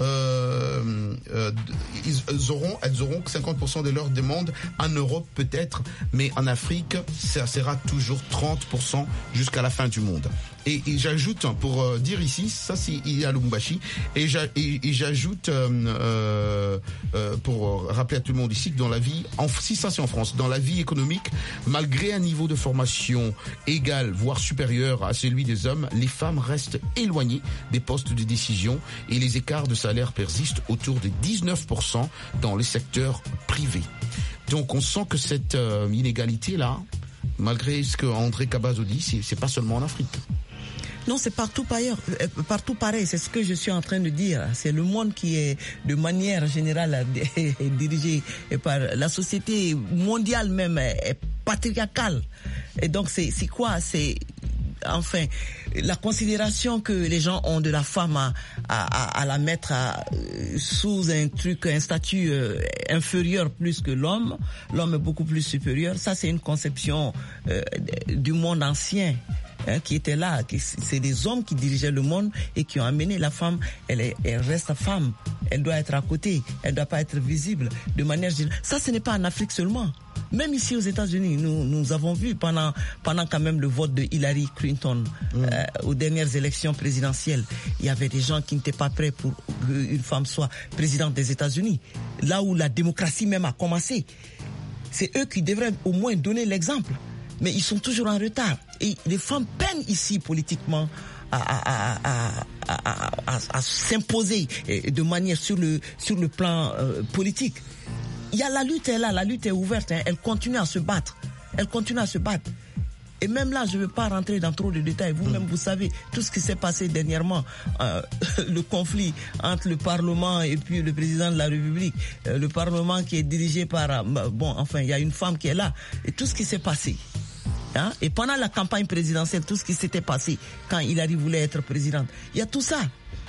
euh, euh, ils auront, elles auront cinquante pour cent de leurs demandes en Europe peut-être, mais en Afrique, ça sera toujours trente pour cent jusqu'à la fin du monde. Et, et j'ajoute, pour euh, dire ici, ça c'est il y a Lubumbashi, et, j'a, et, et j'ajoute euh, euh, euh, pour rappeler à tout le monde ici que dans la vie, en, si ça c'est en France, dans la vie économique, malgré un niveau de formation égal, voire supérieur à celui des hommes, les femmes restent éloignées des postes de décision et les écarts de salaire persistent autour de dix-neuf pour cent dans les secteurs privés. Donc on sent que cette euh, inégalité-là, malgré ce que André Kabazo dit, c'est, c'est pas seulement en Afrique. Non, c'est partout ailleurs, partout pareil. C'est ce que je suis en train de dire. C'est le monde qui est, de manière générale, dirigé par la société mondiale même, est patriarcale. Et donc, c'est, c'est quoi? C'est, enfin, la considération que les gens ont de la femme à, à, à la mettre à, sous un truc, un statut euh, inférieur plus que l'homme. L'homme est beaucoup plus supérieur. Ça, c'est une conception euh, du monde ancien. Hein, qui étaient là, qui, c'est des hommes qui dirigeaient le monde et qui ont amené la femme, elle, est, elle reste femme, elle doit être à côté, elle doit pas être visible de manière générale. Ça, ce n'est pas en Afrique seulement. Même ici aux États-Unis, nous, nous avons vu pendant, pendant quand même le vote de Hillary Clinton mmh. euh, aux dernières élections présidentielles, il y avait des gens qui n'étaient pas prêts pour qu'une femme soit présidente des États-Unis. Là où la démocratie même a commencé, c'est eux qui devraient au moins donner l'exemple. Mais ils sont toujours en retard. Et les femmes peinent ici politiquement à, à, à, à, à, à s'imposer de manière sur le, sur le plan euh, politique. Il y a la lutte est là, la lutte est ouverte, hein, elle continue à se battre. Elle continue à se battre. Et même là, je ne veux pas rentrer dans trop de détails. Vous-même, mmh. vous savez tout ce qui s'est passé dernièrement, euh, le conflit entre le Parlement et puis le président de la République. Euh, le Parlement qui est dirigé par... Euh, bon, enfin, il y a une femme qui est là. Et tout ce qui s'est passé. Hein? Et pendant la campagne présidentielle, tout ce qui s'était passé quand Hillary voulait être présidente, il y a tout ça.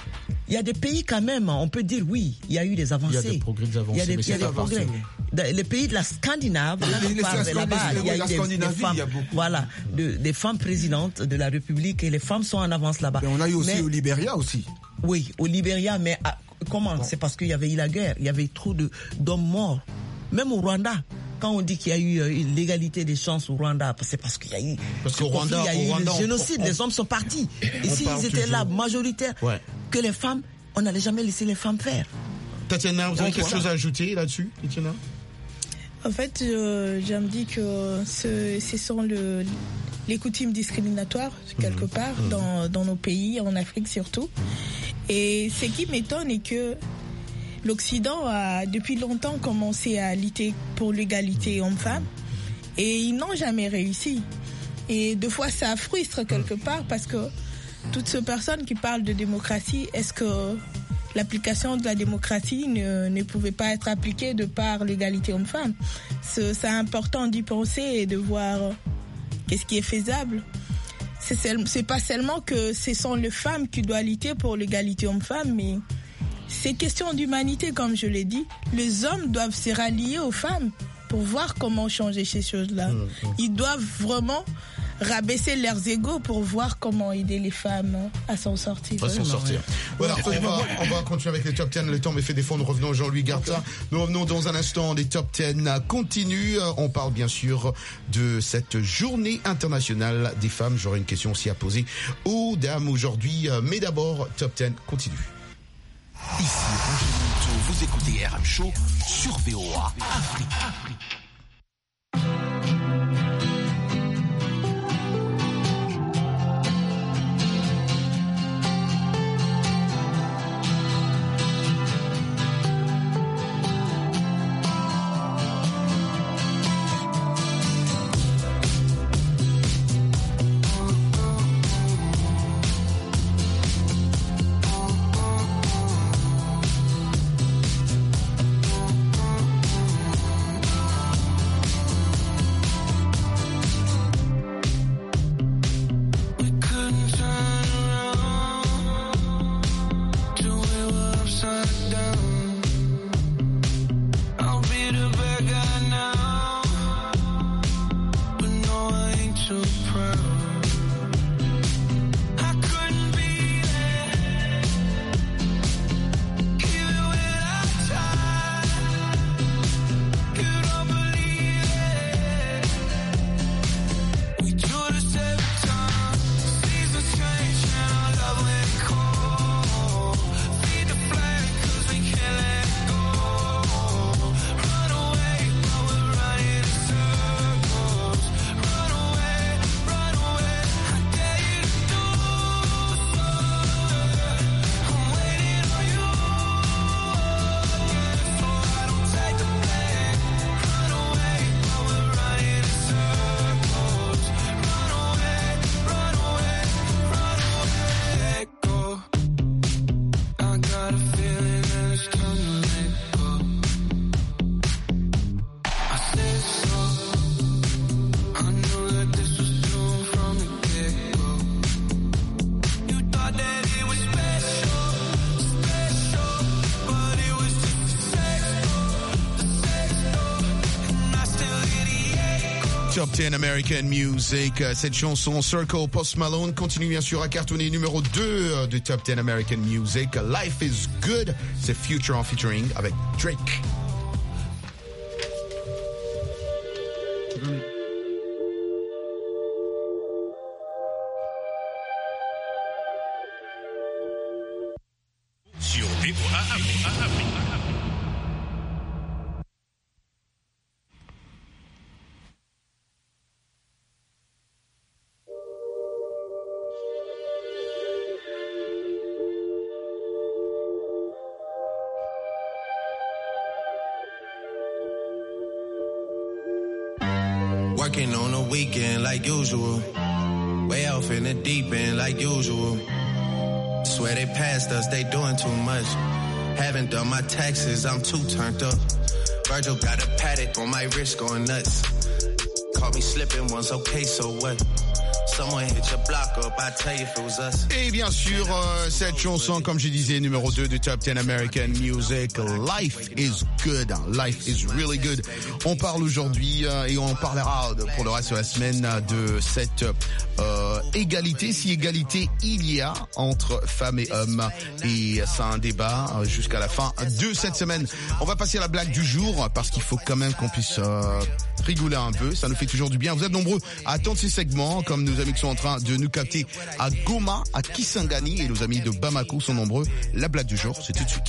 Il y a des pays quand même, on peut dire oui, il y a eu des avancées. Il y a des progrès, des avancées. Il y a des, il y a des progrès. Les pays de la Scandinave, là, on parle de là-bas, il y a eu des, des femmes, voilà, de, des femmes présidentes de la République et les femmes sont en avance là-bas. Mais on a eu aussi mais, au Libéria aussi. Oui, au Libéria, mais à, comment? Bon. C'est parce qu'il y avait eu la guerre, il y avait trop de, d'hommes morts. Même au Rwanda. Quand on dit qu'il y a eu euh, l'égalité des chances au Rwanda, c'est parce qu'il y a eu, parce qu'au Rwanda, il y a eu Rwanda, le génocide, on, on, les hommes sont partis. Et s'ils étaient toujours là, majoritaires, ouais. que les femmes, on n'allait jamais laisser les femmes faire. Tatiana, vous avez quelque chose à ajouter là-dessus, Tatiana? En fait, euh, je me dis que ce, ce sont le, les coutumes discriminatoires, quelque mmh. part, mmh. Dans, dans nos pays, en Afrique surtout. Et ce qui m'étonne est que l'Occident a depuis longtemps commencé à lutter pour l'égalité homme-femme et ils n'ont jamais réussi. Et deux fois, ça frustre quelque part parce que toutes ces personnes qui parlent de démocratie, est-ce que l'application de la démocratie ne, ne pouvait pas être appliquée de par l'égalité homme-femme? C'est, c'est important d'y penser et de voir qu'est-ce qui est faisable. C'est, c'est pas seulement que ce sont les femmes qui doivent lutter pour l'égalité homme-femme, mais c'est question d'humanité, comme je l'ai dit. Les hommes doivent se rallier aux femmes pour voir comment changer ces choses-là. Mmh, mmh. Ils doivent vraiment rabaisser leurs égos pour voir comment aider les femmes à s'en sortir. À s'en sortir. Voilà, on va, on va continuer avec les top dix. Le temps me fait défaut. Nous revenons Jean-Louis Garta. Nous revenons dans un instant. Les top dix continuent. On parle bien sûr de cette journée internationale des femmes. J'aurai une question aussi à poser aux dames aujourd'hui. Mais d'abord, top dix continue. Ici Roger Monteau, vous écoutez R M Show sur V O A Afrique. Top dix American Music. Cette chanson Circle Post Malone continue bien sûr à cartonner numéro deux du Top dix American Music. Life is Good, c'est Future en featuring avec Drake. Sur V O A Afrique. Working on a weekend like usual. Way off in the deep end like usual. Swear they passed us, they doing too much. Haven't done my taxes, I'm too turned up. Virgil got a paddock on my wrist going nuts. Caught me slipping once, okay, so what? Someone hit your block up, I tell you if it was us. Et bien sûr, euh, cette chanson, comme je disais, numéro deux du Top dix American Music, Life is Good. Life is really good. On parle aujourd'hui euh, et on parlera de, pour le reste de la semaine de cette euh, égalité, si égalité il y a entre femmes et hommes. Et c'est un débat euh, jusqu'à la fin de cette semaine. On va passer à la blague du jour parce qu'il faut quand même qu'on puisse euh, rigoler un peu. Ça nous fait toujours du bien. Vous êtes nombreux à attendre ces segments, comme nos amis qui sont en train de nous capter à Goma, à Kisangani, et nos amis de Bamako sont nombreux. La blague du jour, c'est tout de suite.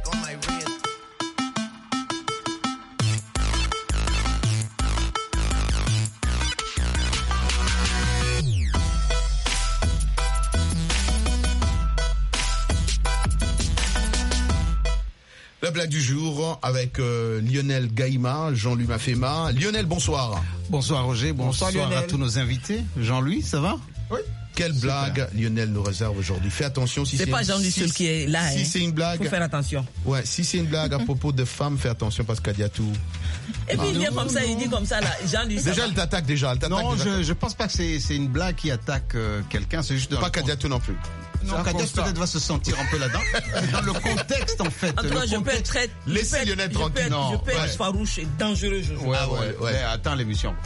La blague du jour avec euh, Lionel Gaïma, Jean-Louis Mafema. Lionel, bonsoir. Bonsoir Roger, bonsoir, bonsoir à tous nos invités. Jean-Louis, ça va? Oui. Quelle blague Lionel nous réserve aujourd'hui? Fais attention si c'est... C'est pas Jean-Louis seul qui est là. Si hein. c'est une blague... Faut faire attention. Ouais, si c'est une blague à propos de femmes, fais attention parce qu'il y a tout... Et puis il vient comme ça, il dit comme ça là. Jean-Louis, ça déjà, va. elle t'attaque déjà. Elle t'attaque non, déjà. Je, je pense pas que c'est, c'est une blague qui attaque euh, quelqu'un, c'est juste... Pas Kadiatou non plus. Non, Kadiatou peut-être va se sentir un peu là-dedans. Dans le contexte en fait. En tout cas, je peux être très... Laissez Lionel tranquille. Je peux être, je peux être ouais. farouche et dangereux. Je ouais, ah, ouais, ouais, ouais. Attends l'émission.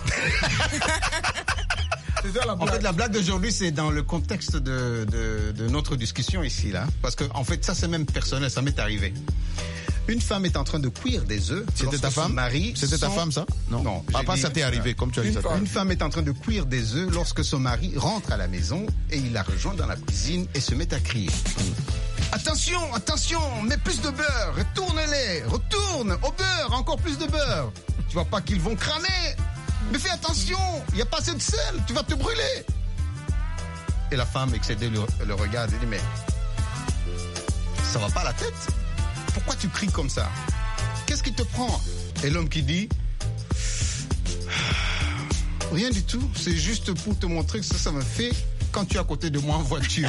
En fait, la blague d'aujourd'hui, c'est dans le contexte de, de, de notre discussion ici, là. Parce que, en fait, ça, c'est même personnel, ça m'est arrivé. Une femme est en train de cuire des œufs. C'était ta femme? Mari C'était son... ta femme, ça? Non. Non. Ah, pas ça t'est arrivé, comme tu as dit ça. Une femme est en train de cuire des œufs lorsque son mari rentre à la maison et il la rejoint dans la cuisine et se met à crier. Attention, attention, mets plus de beurre, retourne-les, retourne au beurre, encore plus de beurre. Tu vois pas qu'ils vont cramer. Mais fais attention, il n'y a pas assez de sel, tu vas te brûler. Et la femme, excédée, le, le regarde et dit, mais ça va pas la tête? Pourquoi tu cries comme ça? Qu'est-ce qui te prend? Et l'homme qui dit, rien du tout, c'est juste pour te montrer que ça, ça me fait quand tu es à côté de moi en voiture.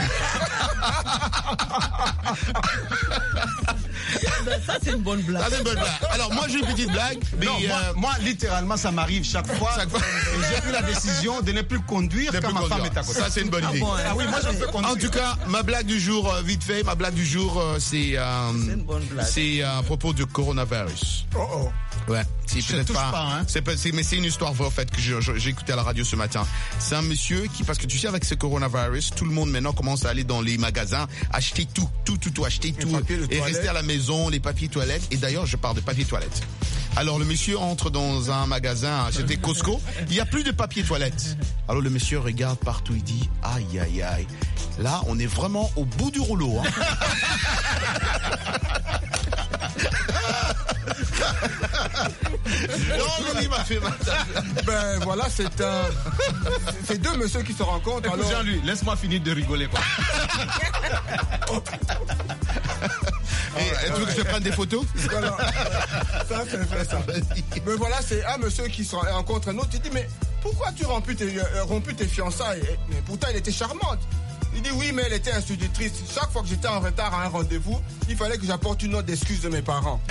Ça, c'est une bonne blague. Ça, c'est une bonne blague. Alors, moi, j'ai une petite blague. Mais non, moi, euh... moi, littéralement, ça m'arrive chaque fois. Chaque fois. J'ai pris la décision de ne plus conduire de quand plus ma conduire. femme est à côté. Ça, c'est une bonne ah idée. Bon, hein. Ah oui, moi, je peux conduire. En tout cas, ma blague du jour, euh, vite fait, ma blague du jour, euh, c'est euh, c'est une bonne blague. C'est euh, à propos du coronavirus. Oh oh. Ouais, c'est je peut-être pas. pas hein. C'est pas c'est, mais c'est une histoire vraie, en fait, que je, je, j'ai écouté à la radio ce matin. C'est un monsieur qui, parce que tu sais, avec ce coronavirus, tout le monde maintenant commence à aller dans les magasins, acheter tout, tout, tout, tout, acheter tout, et rester à la maison, les papiers toilettes. Et d'ailleurs, je parle de papier toilette. Alors le monsieur entre dans un magasin, c'était Costco, il n'y a plus de papier toilette. Alors le monsieur regarde partout, il dit aïe aïe aïe. Là, on est vraiment au bout du rouleau. Hein. Non, il m'a fait mal. Ben voilà, c'est un. C'est deux messieurs qui se rencontrent. Écoute, alors... Jean-Louis, laisse-moi finir de rigoler, quoi. Et ouais, tu veux que je prenne des photos? Voilà. Ça, c'est fait ça. Mais voilà, c'est un monsieur qui se rencontre un autre. Il dit, mais pourquoi tu rompu tes, euh, rompu tes fiançailles? Mais pourtant, elle était charmante. Il dit, oui, mais elle était institutrice. Chaque fois que j'étais en retard à un rendez-vous, il fallait que j'apporte une note d'excuse de mes parents.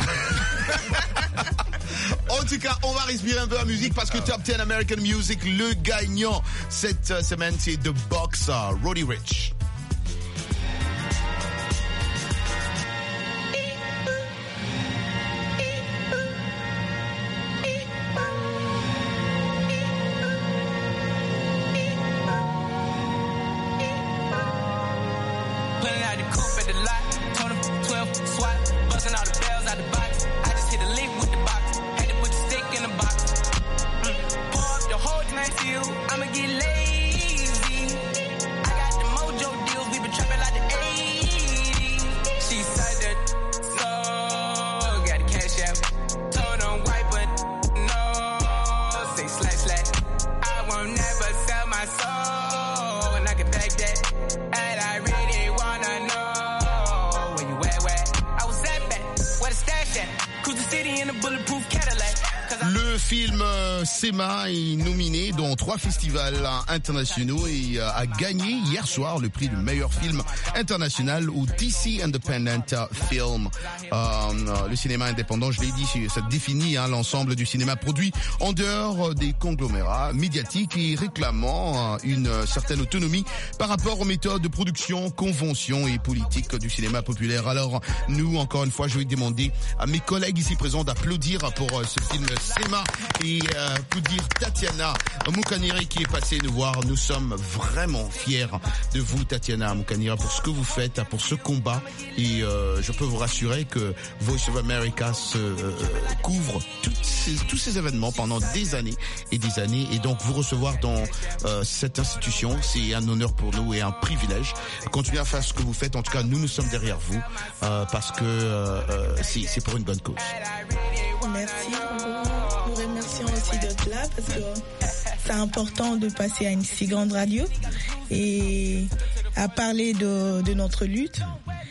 En tout cas, on va respirer un peu la musique parce que Top dix American Music, le gagnant cette semaine, c'est The Boxer, Roddy Ricch. Sema est nominé dans trois festivals internationaux et a gagné hier soir le prix du meilleur film international au D C Independent Film. Euh, le cinéma indépendant, je l'ai dit, ça définit hein, l'ensemble du cinéma produit en dehors des conglomérats médiatiques et réclamant une certaine autonomie par rapport aux méthodes de production, conventions et politiques du cinéma populaire. Alors, nous, encore une fois, je vais demander à mes collègues ici présents d'applaudir pour ce film Sema et euh, pour dire Tatiana Moukanira qui est passée nous voir. Nous sommes vraiment fiers de vous, Tatiana Moukanira, pour ce que vous faites, pour ce combat. Et euh, je peux vous rassurer que Voice of America se euh, couvre toutes ces, tous ces événements pendant des années et des années. Et donc, vous recevoir dans euh, cette institution, c'est un honneur pour nous et un privilège. Continuez à faire ce que vous faites. En tout cas, nous, nous sommes derrière vous euh, parce que euh, c'est, c'est pour une bonne cause. Merci. Nous remercions aussi d'être là parce que c'est important de passer à une si grande radio et à parler de, de notre lutte.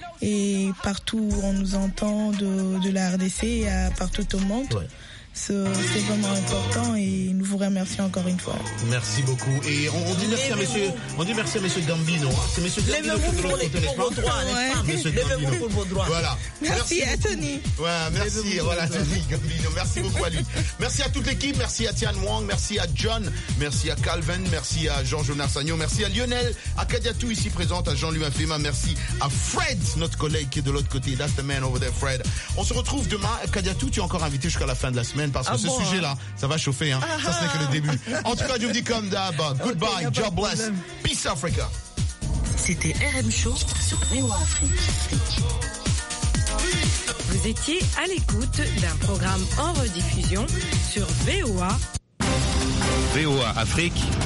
Et partout où on nous entend de, de la R D C et à partout au monde. Ouais. C'est vraiment important et nous vous remercions encore une fois. Merci beaucoup. Et on, on dit merci à monsieur, on dit merci à monsieur Gambino. C'est monsieur Gambino qui est de l'autre côté, n'est-ce pas? Levez-vous pour vos droits. Voilà. Merci, merci à Tony. Ouais, merci. Voilà, Tony Gambino. Merci beaucoup à lui. Merci à toute l'équipe. Merci à Tian Wang. Merci à John. Merci à Calvin. Merci à Jean-Jonas Sagnon. Merci à Lionel. À Kadiatou ici présente. À Jean-Louis Afema. Merci à Fred, notre collègue qui est de l'autre côté. That's the man over there, Fred. On se retrouve demain. Kadiatou, tu es encore invité jusqu'à la fin de la semaine parce que ah ce bon, sujet-là, hein. Ça va chauffer, hein. Ah, ça ce n'est que le début. En tout cas, je vous dis comme d'hab, goodbye, okay, job bless, peace Africa. C'était R M Show sur V O A Afrique. Vous étiez à l'écoute d'un programme en rediffusion sur V O A. V O A Afrique.